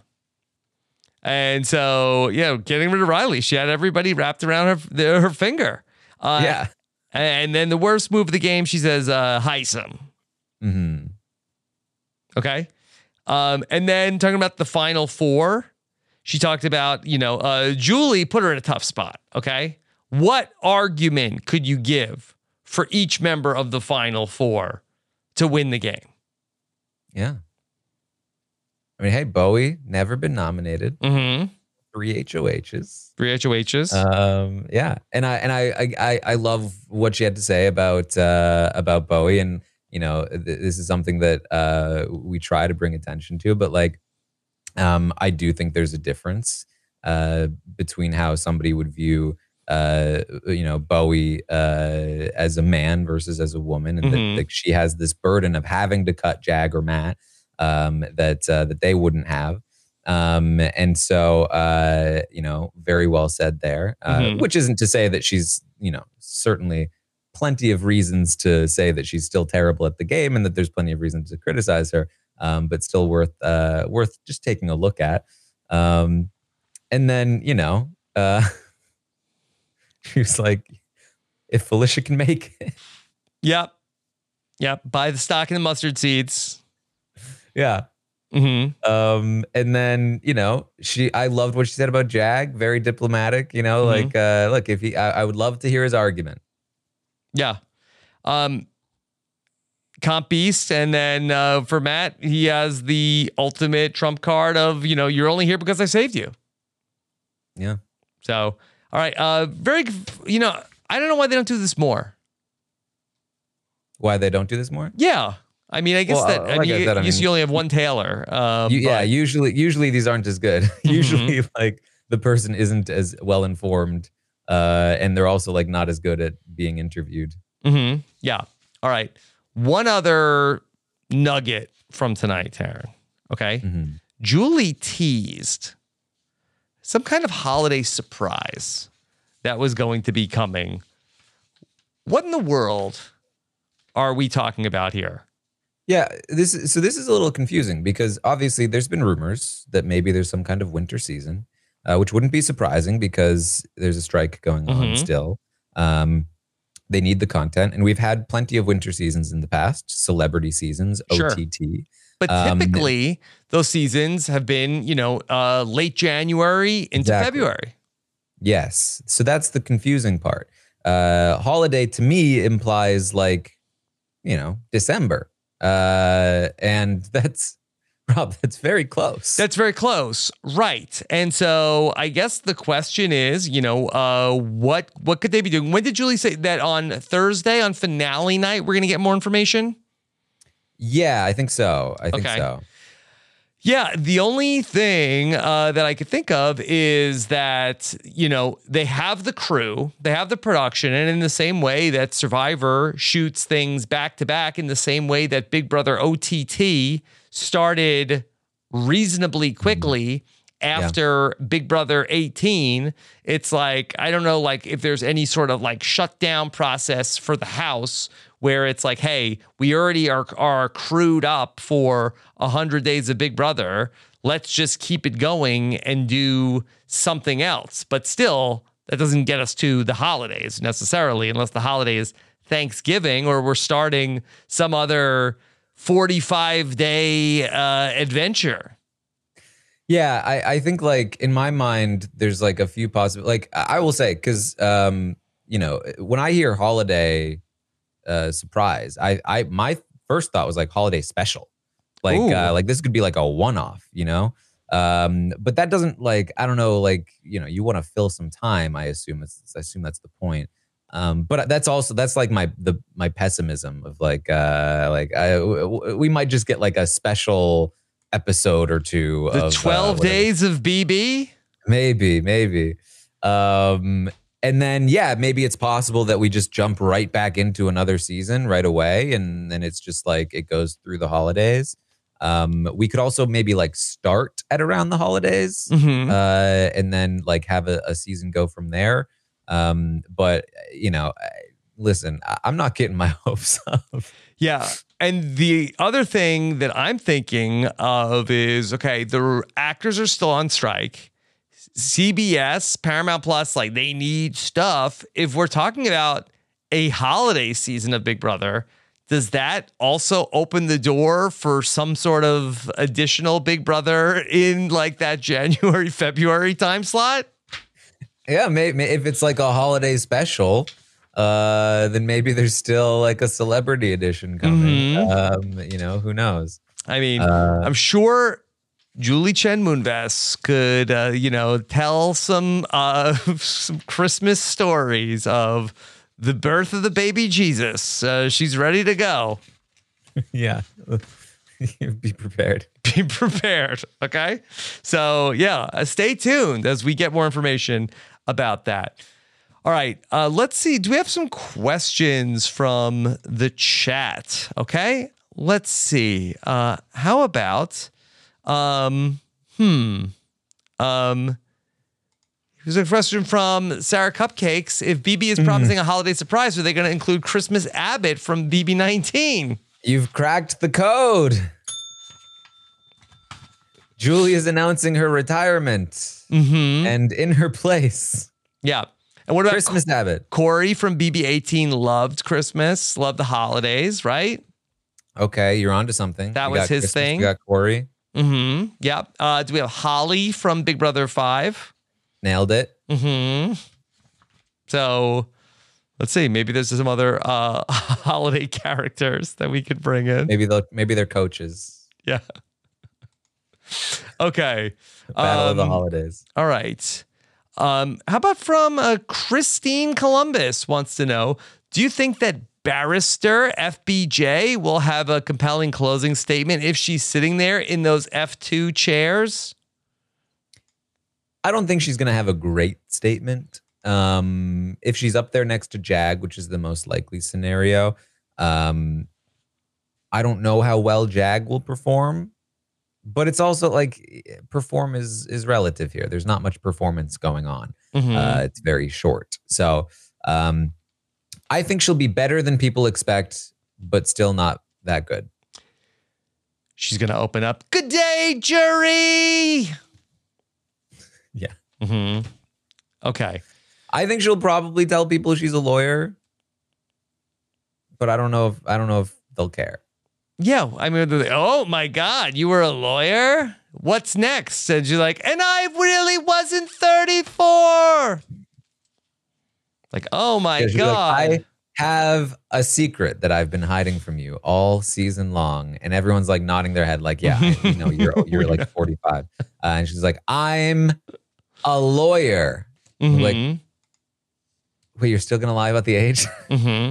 And so, yeah, getting rid of Riley, she had everybody wrapped around her her finger. Uh, yeah. And then the worst move of the game, she says, uh, Heisem. Mm-hmm. Okay. Um, and then talking about the final four, she talked about, you know, uh, Julie put her in a tough spot. Okay. What argument could you give for each member of the final four to win the game? Yeah. I mean, hey, Bowie, never been nominated. Mm-hmm. Three H O Hs. Three H O Hs. Um, yeah, and I and I, I I love what she had to say about uh, about Bowie, and you know, th- this is something that uh, we try to bring attention to, but like, um, I do think there's a difference uh, between how somebody would view, uh, you know, Bowie uh, as a man versus as a woman, and Mm-hmm. that like she has this burden of having to cut Jag or Matt um, that uh, that they wouldn't have. Um, and so, uh, you know, very well said there, uh, Mm-hmm. which isn't to say that she's, you know, certainly plenty of reasons to say that she's still terrible at the game and that there's plenty of reasons to criticize her, um, but still worth, uh, worth just taking a look at. Um, and then, you know, uh, she was like, if Felicia can make it. Yep. Yep. Buy the stock in the mustard seeds. Yeah. Mm-hmm. Um, and then, you know, she, I loved what she said about Jag, very diplomatic, you know, Mm-hmm. like, uh, look, if he, I, I would love to hear his argument. Yeah. Um, Comp Beast. And then uh, for Matt, he has the ultimate trump card of, you know, you're only here because I saved you. Yeah. So, all right. Uh, very, you know, I don't know why they don't do this more. Why they don't do this more? Yeah. I mean, I guess Well, that, uh, I like mean, I said, I you, mean- you only have one Taylor. Um, You- yeah. but- Usually, usually these aren't as good. Usually like the person isn't as well informed Uh, and they're also like not as good at being interviewed. Mm-hmm. Yeah. All right. One other nugget from tonight, Taryn. Okay. Mm-hmm. Julie teased some kind of holiday surprise that was going to be coming. What in the world are we talking about here? Yeah, this is, so this is a little confusing because obviously there's been rumors that maybe there's some kind of winter season, uh, which wouldn't be surprising because there's a strike going on Mhm. still. Um, they need the content, and we've had plenty of winter seasons in the past, celebrity seasons, Sure. O T T. But Um, typically, those seasons have been, you know, uh, late January into Exactly. February. Yes, so that's the confusing part. Uh, holiday to me implies like, you know, December, uh, and that's Rob. That's very close. That's very close, right? And so I guess the question is, you know, uh, what what could they be doing? When did Julie say that on Thursday on finale night we're going to get more information? Yeah, I think so. I think Okay. so. Yeah, the only thing uh, that I could think of is that, you know, they have the crew, they have the production, and in the same way that Survivor shoots things back to back, in the same way that Big Brother O T T started reasonably quickly after Big Brother eighteen, it's like, I don't know, like if there's any sort of like shutdown process for the house where it's like, hey, we already are are crewed up for one hundred days of Big Brother. Let's just keep it going and do something else. But still, that doesn't get us to the holidays necessarily, unless the holiday is Thanksgiving or we're starting some other forty-five day uh, adventure. Yeah, I, I think like in my mind, there's like a few possible. Like I I will say, because um, you know, when I hear holiday uh, surprise, I I my first thought was like holiday special, like Ooh. uh, like this could be like a one off, you know. Um, but that doesn't like I don't know, like you know, you want to fill some time. I assume it's I assume that's the point. Um, but that's also that's like my the my pessimism of like uh like I w- w- we might just get like a special episode or two The of twelve uh, whatever. days of B B? Maybe, maybe. Um, and then, yeah, maybe it's possible that we just jump right back into another season right away. And then it's just like it goes through the holidays. Um, we could also maybe like start at around the holidays Mhm. uh, and then like have a, a season go from there. Um, but, you know, I- listen, I- I'm not getting my hopes up. Yeah. And the other thing that I'm thinking of is, okay, the actors are still on strike. C B S, Paramount Plus, like they need stuff. If we're talking about a holiday season of Big Brother, does that also open the door for some sort of additional Big Brother in like that January, February time slot? Yeah, maybe if it's like a holiday special, uh, then maybe there's still like a celebrity edition coming. Mhm. Um, you know, who knows? I mean, Uh, I'm sure Julie Chen Moonves could, uh, you know, tell some uh, some Christmas stories of the birth of the baby Jesus. Uh, she's ready to go. Yeah, be prepared. Be prepared. Okay. So, yeah, uh, stay tuned as we get more information about that. All right. Uh, let's see. Do we have some questions from the chat? Okay. Let's see. Uh, how about, um, hmm, um, here's a question from Sarah Cupcakes. If B B is promising a holiday surprise, are they going to include Christmas Abbott from B B nineteen? You've cracked the code. Julie is announcing her retirement, Mm-hmm. and in her place, Yeah. And what about Christmas Abbott. Corey from B B eighteen loved Christmas, loved the holidays, right? Okay, you're onto something. That We was got his Christmas, thing. We got Corey. Mm-hmm. Yeah. Uh, do we have Holly from Big Brother five? Nailed it. Mm-hmm. So let's see. Maybe there's some other uh, holiday characters that we could bring in. Maybe they'll maybe they're coaches. Yeah. Okay. Battle of the Um, holidays. All right. Um, how about from uh, Christine Columbus wants to know, do you think that Barrister F B J will have a compelling closing statement if she's sitting there in those F two chairs? I don't think she's going to have a great statement. Um, if she's up there next to Jag, which is the most likely scenario, um, I don't know how well Jag will perform, but it's also like perform is is relative here. There's not much performance going on. Mm-hmm. Uh, it's very short. So um, I think she'll be better than people expect, but still not that good. She's going to open up, "Good day, jury." Yeah. Mm-hmm. Okay. I think she'll probably tell people she's a lawyer, but I don't know if I don't know if they'll care. Yeah, I mean, they're like, "Oh my God, you were a lawyer? What's next?" And you're like, "And I really wasn't thirty-four." Like, oh my Yeah, she's God. like, I have a secret that I've been hiding from you all season long. And everyone's like nodding their head like, yeah, I, you know, you're you're like forty-five. Uh, and she's like, I'm a lawyer. Mm-hmm. Like, wait, you're still going to lie about the age? Mm-hmm.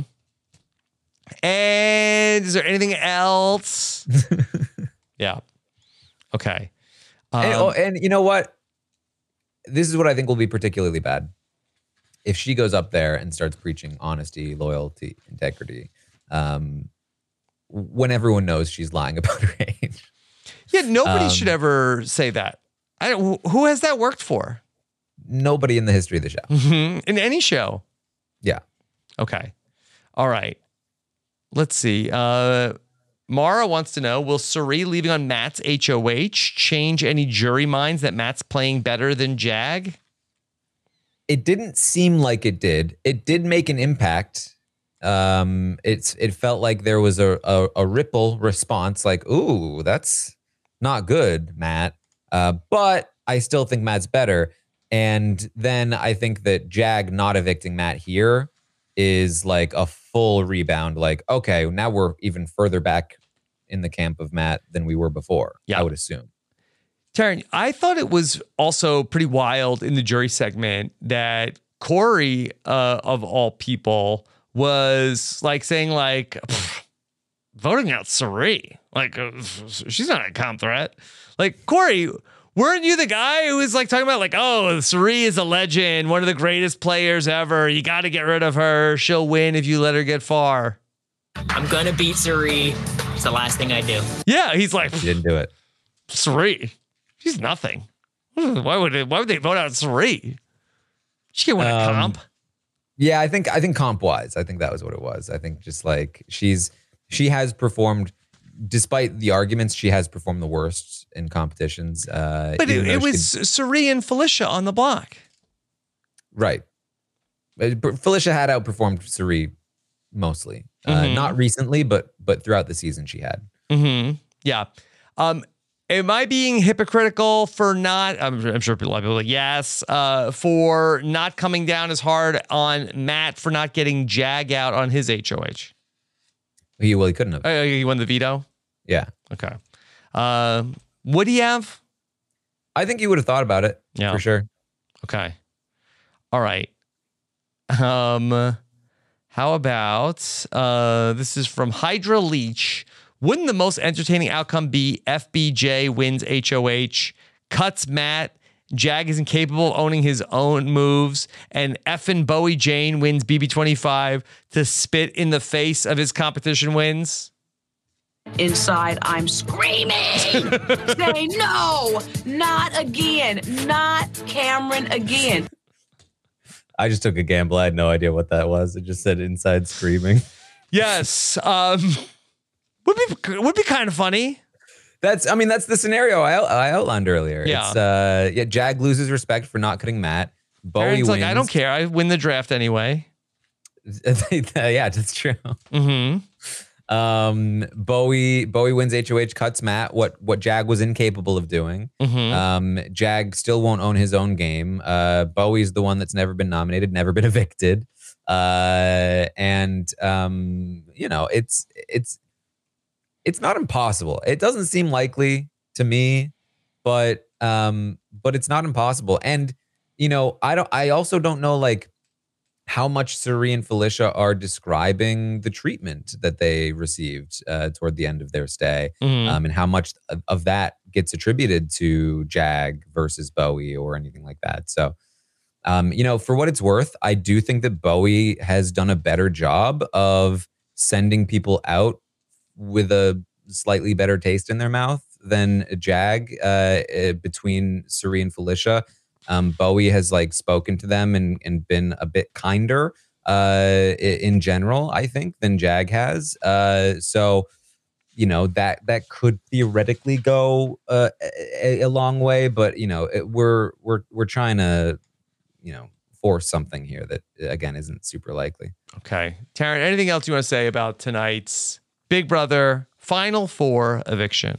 And is there anything else? Yeah. Okay. Um, and, oh, and you know what? This is what I think will be particularly bad. If she goes up there and starts preaching honesty, loyalty, integrity, um, when everyone knows she's lying about her age. Yeah, nobody Um, should ever say that. I don't, who has that worked for? Nobody in the history of the show. Mm-hmm. In any show. Yeah. Okay. All right. Let's see. Uh, Mara wants to know, will Cirie leaving on Matt's H O H change any jury minds that Matt's playing better than Jag? It didn't seem like it did. It did make an impact. Um, it's it felt like there was a, a, a ripple response, like, ooh, that's not good, Matt. Uh, but I still think Matt's better. And then I think that Jag not evicting Matt here is like a full rebound. Like, okay, now we're even further back in the camp of Matt than we were before, Yeah. I would assume. Taryn, I thought it was also pretty wild in the jury segment that Corey, uh, of all people, was like saying like, voting out Cirie. Like, uh, she's not a comp threat. Like, Corey, weren't you the guy who was like talking about like, oh, Cirie is a legend, one of the greatest players ever. You got to get rid of her. She'll win if you let her get far. I'm going to beat Cirie. It's the last thing I do. Yeah, he's like, He didn't do it. Cirie. She's nothing. Why would it, why would they vote out Cirie? She can win a Um, comp. Yeah, I think I think comp wise, I think that was what it was. I think just like she's she has performed, despite the arguments, she has performed the worst in competitions. Uh, But it, even though it she was could- Cirie and Felicia on the block. right. But Felicia had outperformed Cirie mostly, uh, Mhm. not recently, but but throughout the season she had. Mm-hmm. Yeah. Um, am I being hypocritical for not, I'm, I'm sure people, a lot of people are like, yes, uh, for not coming down as hard on Matt for not getting Jag out on his H O H? He well he couldn't have. Uh, he won the veto? Yeah, Okay. Um, would he have? I think he would have thought about it. Yeah. For sure. Okay. All right. Um, how about uh, this is from Hydra Leech. Wouldn't the most entertaining outcome be F B J wins H O H, cuts Matt, Jag is incapable of owning his own moves, and effing Bowie Jane wins B B twenty-five to spit in the face of his competition wins? Inside, I'm screaming. Say no, not again, not Cameron again. I just took a gamble. I had no idea what that was. It just said inside screaming. Yes. Um, would be would be kind of funny. That's, I mean, that's the scenario I, I outlined earlier. Yeah. It's, uh, yeah. Jag loses respect for not cutting Matt. Bowie Aaron's wins. like, I don't care. I win the draft anyway. Yeah, that's true. Mm-hmm. Um, Bowie Bowie wins H O H, cuts Matt. What what Jag was incapable of doing. Mm-hmm. Um, Jag still won't own his own game. Uh, Bowie's the one that's never been nominated, never been evicted. Uh, and um, you know, it's it's it's not impossible. It doesn't seem likely to me, but um, but it's not impossible. And you know, I don't. I also don't know like how much Cirie and Felicia are describing the treatment that they received uh, toward the end of their stay, Mhm. um, and how much of, of that gets attributed to Jag versus Bowie or anything like that. So Um, you know, for what it's worth, I do think that Bowie has done a better job of sending people out with a slightly better taste in their mouth than Jag uh, between Cirie and Felicia. Um, Bowie has like spoken to them and, and been a bit kinder uh, in general, I think, than Jag has. Uh, so, you know, that that could theoretically go uh, a, a long way, but you know, it, we're we're we're trying to, you know, force something here that again isn't super likely. Okay, Taryn, anything else you want to say about tonight's Big Brother Final Four eviction?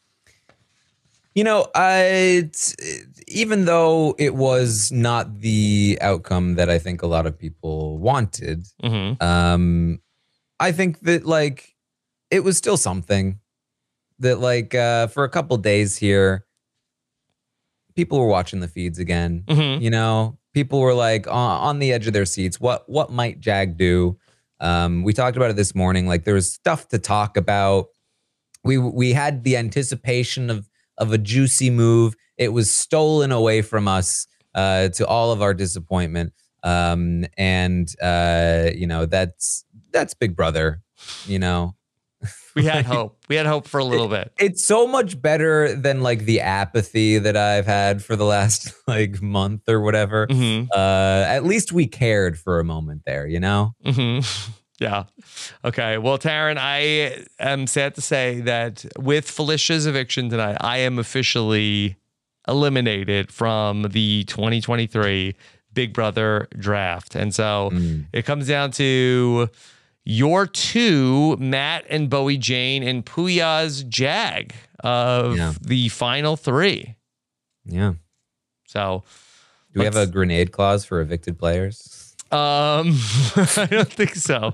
You know, I even though it was not the outcome that I think a lot of people wanted, mm-hmm. um, I think that like it was still something that like uh, for a couple days here, people were watching the feeds again. Mm-hmm. You know, people were like on, on the edge of their seats. What what might Jag do? Um, we talked about it this morning. Like there was stuff to talk about. We we had the anticipation of of a juicy move. It was stolen away from us uh, to all of our disappointment. Um, and uh, you know that's that's Big Brother. You know. We had hope. We had hope for a little bit. It's so much better than like the apathy that I've had for the last like month or whatever. Mm-hmm. Uh, at least we cared for a moment there, you know? Mm-hmm. Yeah. Okay. Well, Taryn, I am sad to say that with Felicia's eviction tonight, I am officially eliminated from the twenty twenty-three Big Brother draft. And so mm. it comes down to your two, Matt and Bowie Jane, and Puya's Jag of yeah. the final three. Yeah. So, do we have a grenade clause for evicted players? Um, I don't think so.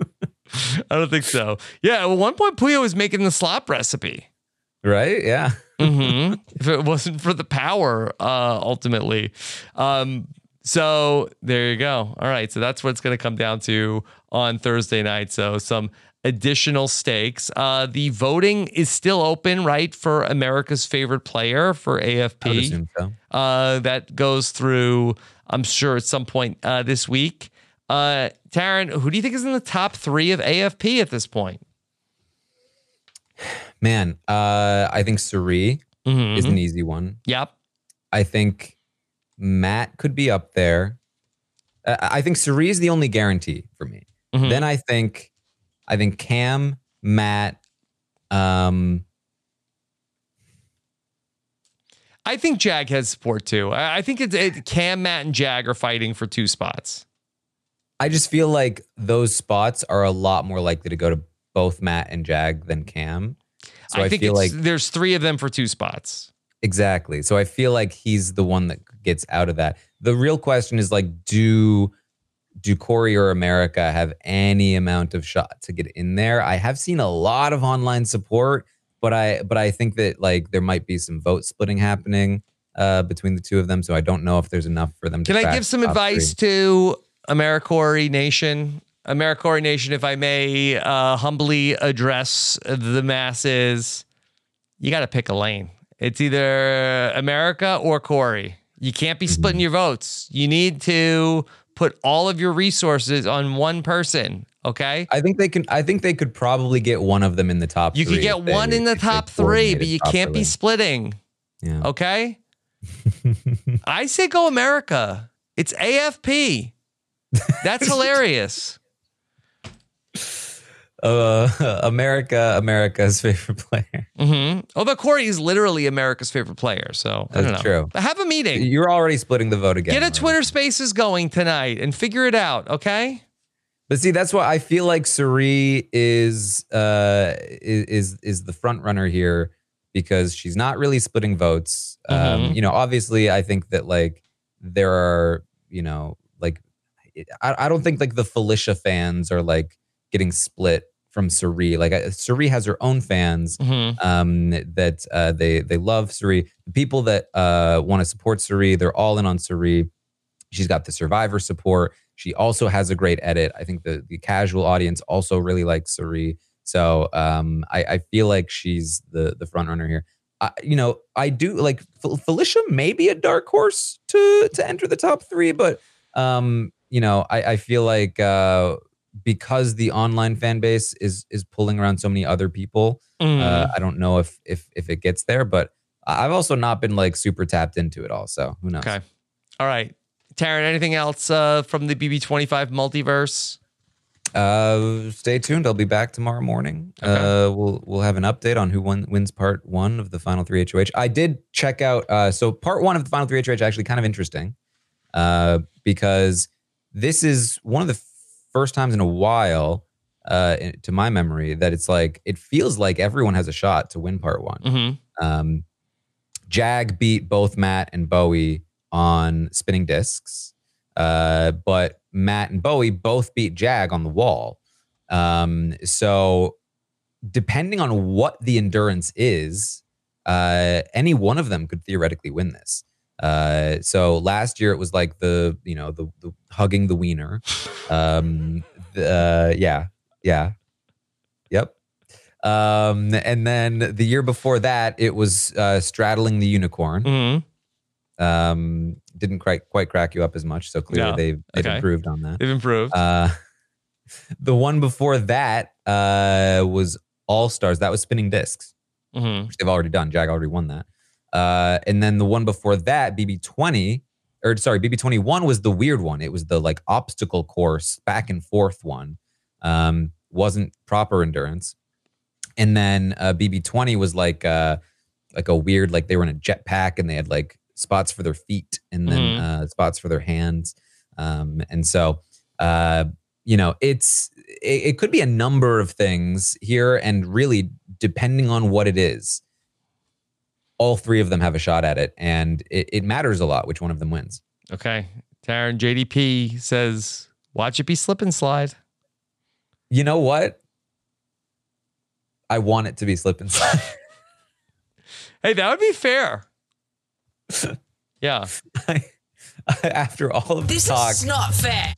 I don't think so. Yeah. At one point, Puya was making the slop recipe. Right? Yeah. mm-hmm. If it wasn't for the power, uh, ultimately. Um, So there you go. All right. So that's what it's going to come down to on Thursday night. So some additional stakes. Uh, the voting is still open, right, for America's favorite player for A F P. I would assume so. Uh, that goes through, I'm sure, at some point uh, this week. Uh, Taryn, who do you think is in the top three of A F P at this point? Man, uh, I think Cirie mm-hmm. is an easy one. Yep. I think Matt could be up there. Uh, I think Cirie is the only guarantee for me. Mm-hmm. Then I think, I think Cam, Matt. Um, I think Jag has support too. I, I think it's it, Cam, Matt, and Jag are fighting for two spots. I just feel like those spots are a lot more likely to go to both Matt and Jag than Cam. So I, I think feel like there's three of them for two spots. Exactly. So I feel like he's the one that gets out of that. The real question is like, do do Corey or America have any amount of shot to get in there? I have seen a lot of online support, but I but I think that like there might be some vote splitting happening uh, between the two of them. So I don't know if there's enough for them to. Can I give some advice three. to AmeriCorey Nation? AmeriCorey Nation, if I may uh, humbly address the masses, you got to pick a lane. It's either America or Corey. You can't be splitting your votes. You need to put all of your resources on one person. Okay. I think they can. I think they could probably get one of them in the top. You three could get one they, in the top three, but you properly. can't be splitting. Yeah. Okay. I say go America. It's A F P. That's hilarious. Uh, America, America's favorite player. Mm-hmm. Although Corey is literally America's favorite player, so I don't That's know. true. Have a meeting. You're already splitting the vote again. Get a right? Twitter Spaces going tonight and figure it out, okay? But see, that's why I feel like Cirie is uh is is the front runner here because she's not really splitting votes. Mm-hmm. Um, you know, obviously, I think that like there are, you know, like I, I don't think like the Felicia fans are like getting split from Cirie. Like Cirie has her own fans mm-hmm. um, that uh, they they love Cirie. The people that uh, want to support Cirie, they're all in on Cirie. She's got the Survivor support. She also has a great edit. I think the the casual audience also really likes Cirie. So um, I, I feel like she's the the front runner here. I, you know, I do like Felicia may be a dark horse to to enter the top three, but um, you know, I, I feel like uh, because the online fan base is is pulling around so many other people, mm. uh, I don't know if if if it gets there, but I've also not been like super tapped into it all, so who knows? Okay, all right, Taryn. Anything else uh, from the B B twenty-five multiverse? Uh, stay tuned. I'll be back tomorrow morning. Okay. Uh, we'll we'll have an update on who won, wins part one of the final three H O H. I did check out. Uh, so part one of the final three H O H actually kind of interesting, uh, because this is one of the first times in a while, uh, to my memory, that it's like it feels like everyone has a shot to win part one. Mm-hmm. Um, Jag beat both Matt and Bowie on spinning discs. Uh, but Matt and Bowie both beat Jag on the wall. Um, so depending on what the endurance is, uh, any one of them could theoretically win this. Uh, so last year it was like the, you know, the, the hugging the wiener. Um, the, uh, yeah, yeah. Yep. Um, and then the year before that, it was uh, straddling the unicorn. Mm-hmm. Um, didn't quite quite crack you up as much, so clearly no. they've, they've okay. improved on that. They've improved. Uh, the one before that uh, was All Stars. That was spinning discs, mm-hmm. which they've already done. Jag already won that. Uh, and then the one before that, B B twenty, or sorry, B B twenty-one was the weird one. It was the like obstacle course back and forth one. Um, wasn't proper endurance. And then uh, B B twenty was like uh, like a weird, like they were in a jetpack and they had like spots for their feet and then mm-hmm. uh, spots for their hands. Um, and so, uh, you know, it's, it, it could be a number of things here, and really depending on what it is, all three of them have a shot at it, and it, it matters a lot which one of them wins. Okay. Taryn, J D P says, watch it be slip and slide. You know what? I want it to be slip and slide. Hey, that would be fair. Yeah. I, I, after all of the this talk, is not fair.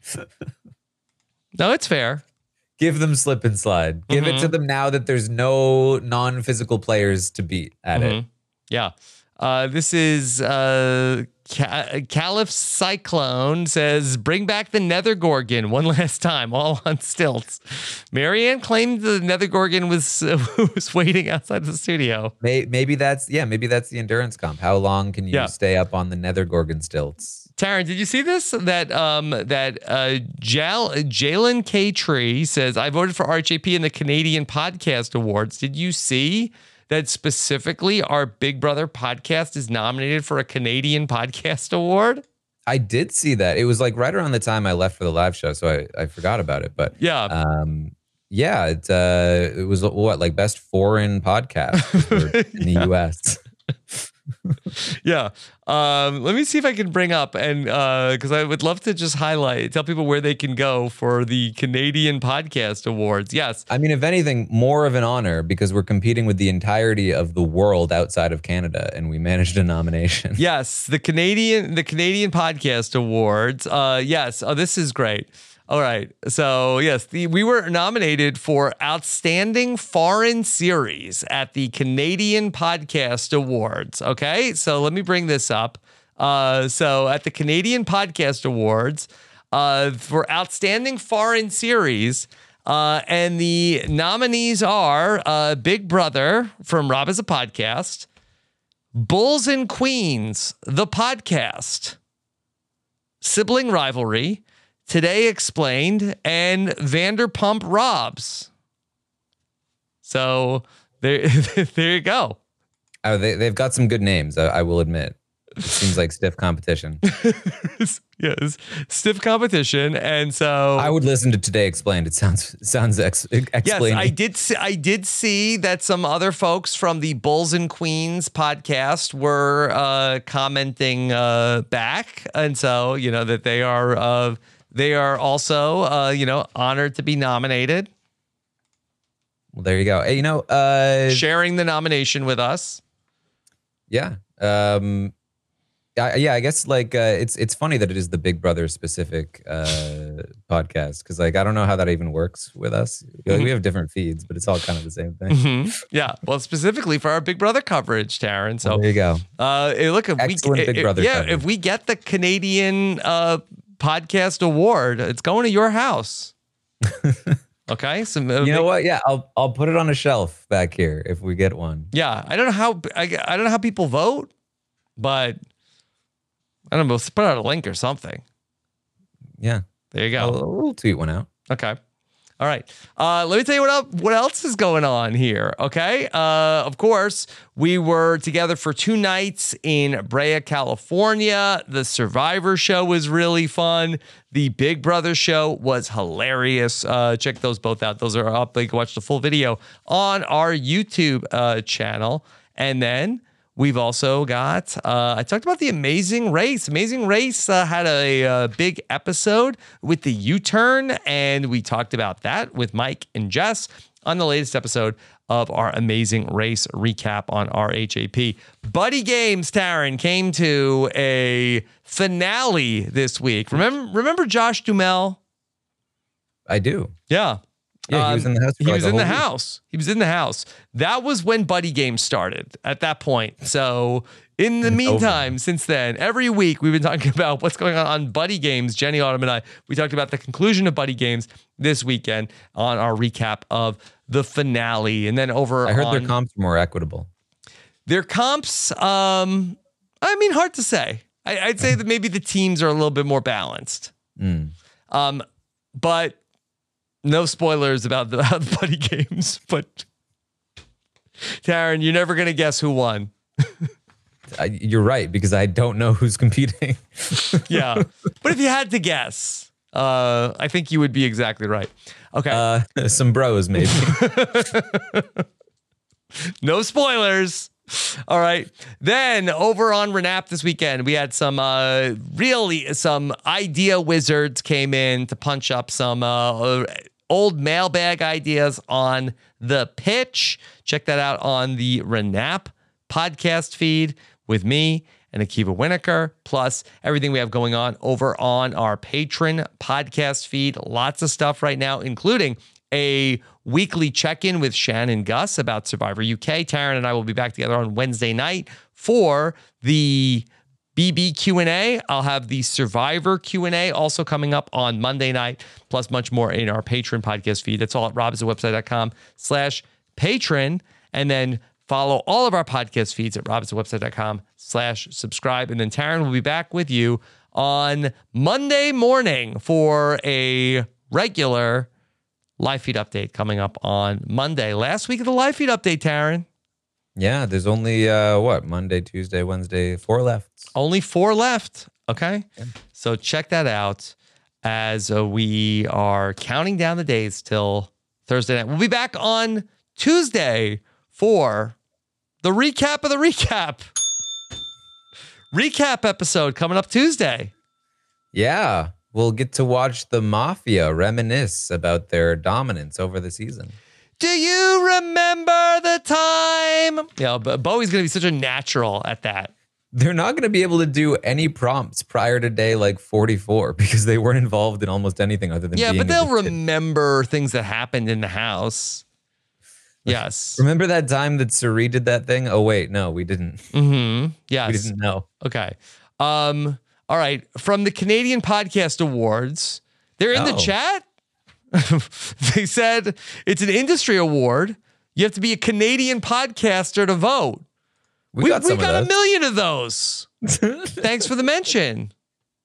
No, it's fair. Give them slip and slide. Give mm-hmm. it to them now that there's no non-physical players to beat at mm-hmm. it. Yeah. Uh, this is uh, Ca- Caliph Cyclone says, bring back the Nether Gorgon one last time, all on stilts. Marianne claimed the Nether Gorgon was uh, was waiting outside the studio. Maybe, maybe that's yeah. Maybe that's the endurance comp. How long can you yeah. stay up on the Nether Gorgon stilts? Taryn, did you see this? That um that uh Jal- Jalen K. Tree says, I voted for R H A P in the Canadian Podcast Awards. Did you see that specifically our Big Brother podcast is nominated for a Canadian Podcast Award? I did see that. It was like right around the time I left for the live show, so I, I forgot about it. But yeah, um, yeah, it uh, it was what, like best foreign podcast in the yeah. U S. Yeah. Um, let me see if I can bring up, and because uh, I would love to just highlight, tell people where they can go for the Canadian Podcast Awards. Yes. I mean, if anything, more of an honor, because we're competing with the entirety of the world outside of Canada, and we managed a nomination. Yes, the Canadian the Canadian Podcast Awards. Uh, yes. Oh, this is great. All right. So, yes, the, we were nominated for Outstanding Foreign Series at the Canadian Podcast Awards. Okay. So let me bring this up. Uh, so at the Canadian Podcast Awards, uh, for Outstanding Foreign Series, uh, and the nominees are uh, Big Brother from Rob as a Podcast, Bulls and Queens, the podcast, Sibling Rivalry, Today Explained, and Vanderpump Robs. So there, there you go. Oh, they, they've got some good names, I, I will admit. It seems like stiff competition. Yes, stiff competition, and so I would listen to Today Explained. It sounds sounds ex, explaining. Yes, I did. See, I did see that some other folks from the Bulls and Queens podcast were uh, commenting uh, back, and so you know that they are. Uh, They are also, uh, you know, honored to be nominated. Well, there you go. Hey, you know, uh, sharing the nomination with us. Yeah. Um, I, yeah, I guess like uh, it's it's funny that it is the Big Brother specific uh, podcast because like I don't know how that even works with us. Like, Mm-hmm. we have different feeds, but it's all kind of the same thing. Mm-hmm. Yeah, well, specifically for our Big Brother coverage, Taryn. So Well, there you go. Uh, hey, look, if Excellent we, Big if- Brother yeah, coverage. if we get the Canadian uh, podcast award, it's going to your house. Okay, so uh, You know what? Yeah, I'll I'll put it on a shelf back here if we get one. Yeah, I don't know how I, I don't know how people vote, but I don't know. Let's put out a link or something. Yeah, there you go. I'll, we'll tweet one out. Okay. All right. Uh, let me tell you what else, what else is going on here. Okay. Uh, of course, we were together for two nights in Brea, California. The Survivor show was really fun. The Big Brother show was hilarious. Uh, check those both out. Those are up. You can watch the full video on our YouTube uh, channel. And then we've also got, uh, I talked about the Amazing Race. Amazing Race uh, had a, a big episode with the U-turn, and we talked about that with Mike and Jess on the latest episode of our Amazing Race recap on R H A P. Buddy Games, Taryn, came to a finale this week. Remember, remember Josh Duhamel? I do. Yeah. Yeah, he was in the house. For He like was a in the whole week. house. He was in the house. That was when Buddy Games started at that point. So in the meantime, since then, every week we've been talking about what's going on on Buddy Games. Jenny Autumn and I, we talked about the conclusion of Buddy Games this weekend on our recap of the finale. And then over I heard on their comps were more equitable. their comps, um, I mean, hard to say. I, I'd say that maybe the teams are a little bit more balanced. Mm. Um, but no spoilers about the, about the Buddy Games. But Taryn, you're never gonna guess who won. I, you're right because I don't know who's competing. Yeah, but if you had to guess, uh, I think you would be exactly right. Okay, uh, some bros maybe. No spoilers. All right. Then over on Renap this weekend, we had some uh, really some idea wizards came in to punch up some uh, old mailbag ideas on the pitch. Check that out on the Renap podcast feed with me and Akiva Winokur, plus everything we have going on over on our Patreon podcast feed. Lots of stuff right now, including a weekly check-in with Shannon Gus about Survivor U K. Taryn and I will be back together on Wednesday night for the B B Q and A. I'll have the Survivor Q and A also coming up on Monday night, plus much more in our Patreon podcast feed. That's all at robhasawebsite.com slash patron. And then follow all of our podcast feeds at robhasawebsite.com slash subscribe. And then Taryn will be back with you on Monday morning for a regular live feed update coming up on Monday. Last week of the live feed update, Taryn. Yeah, there's only uh, what Monday, Tuesday, Wednesday, four left. Only four left. Okay, yeah. So check that out as uh, we are counting down the days till Thursday night. We'll be back on Tuesday for the recap of the recap. Recap episode coming up Tuesday. Yeah. We'll get to watch the Mafia reminisce about their dominance over the season. Do you remember the time? Yeah, but Bowie's going to be such a natural at that. They're not going to be able to do any prompts prior to day like forty-four because they weren't involved in almost anything other than yeah, being but they'll evicted. remember things that happened in the house. Yes. Remember that time that Suri did that thing? Oh, wait, no, we didn't. Mm-hmm. Yes. We didn't know. Okay. Um... All right, from the Canadian Podcast Awards, they're in Oh. the chat. They said it's an industry award. You have to be a Canadian podcaster to vote. We, We, got, we some got of a those. million of those. Thanks for the mention.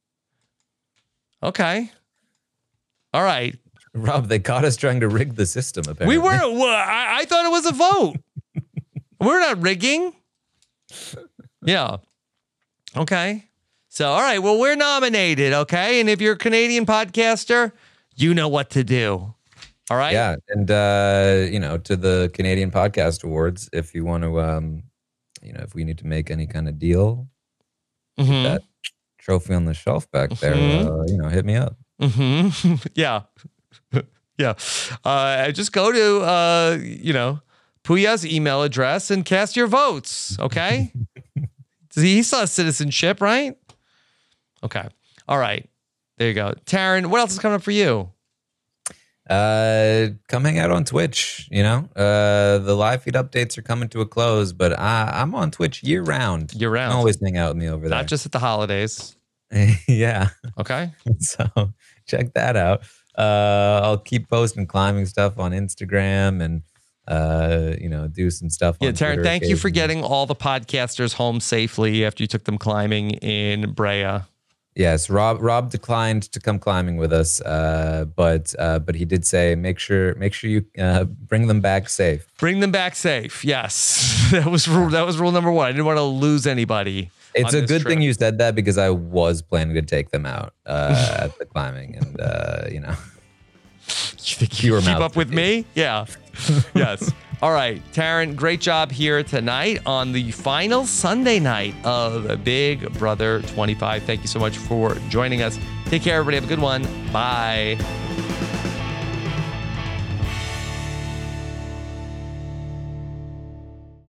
Okay. All right. Rob, they caught us trying to rig the system, apparently. We were, well, I, I thought it was a vote. We're not rigging. Yeah. Okay. So, all right, well, we're nominated, okay? And if you're a Canadian podcaster, you know what to do. All right? Yeah, and, uh, you know, to the Canadian Podcast Awards, if you want to, um, you know, if we need to make any kind of deal, Mm-hmm. with that trophy on the shelf back there, Mhm. uh, you know, hit me up. Mm-hmm. Yeah. Yeah. Uh, just go to, uh, you know, Puya's email address and cast your votes, okay? Does he, he still has citizenship, right? Okay. All right. There you go. Taran, what else is coming up for you? Uh, come hang out on Twitch. You know, uh, the live feed updates are coming to a close, but I, I'm on Twitch year round. Year round. I always hang out with me over there. Not just at the holidays. Yeah. Okay. So check that out. Uh, I'll keep posting climbing stuff on Instagram and, uh, you know, do some stuff. Yeah, on Taran, Twitter thank you for occasionally. getting all the podcasters home safely after you took them climbing in Brea. Yes, Rob. Rob declined to come climbing with us, uh, but uh, but he did say make sure make sure you uh, bring them back safe. Bring them back safe. Yes, that was rule. That was rule number one. I didn't want to lose anybody. It's on a this good trip. thing you said that because I was planning to take them out uh, at the climbing, and uh, you know, you think you keep up with me? Yeah. Yes. All right, Taran, great job here tonight on the final Sunday night of Big Brother twenty-five. Thank you so much for joining us. Take care, everybody. Have a good one. Bye.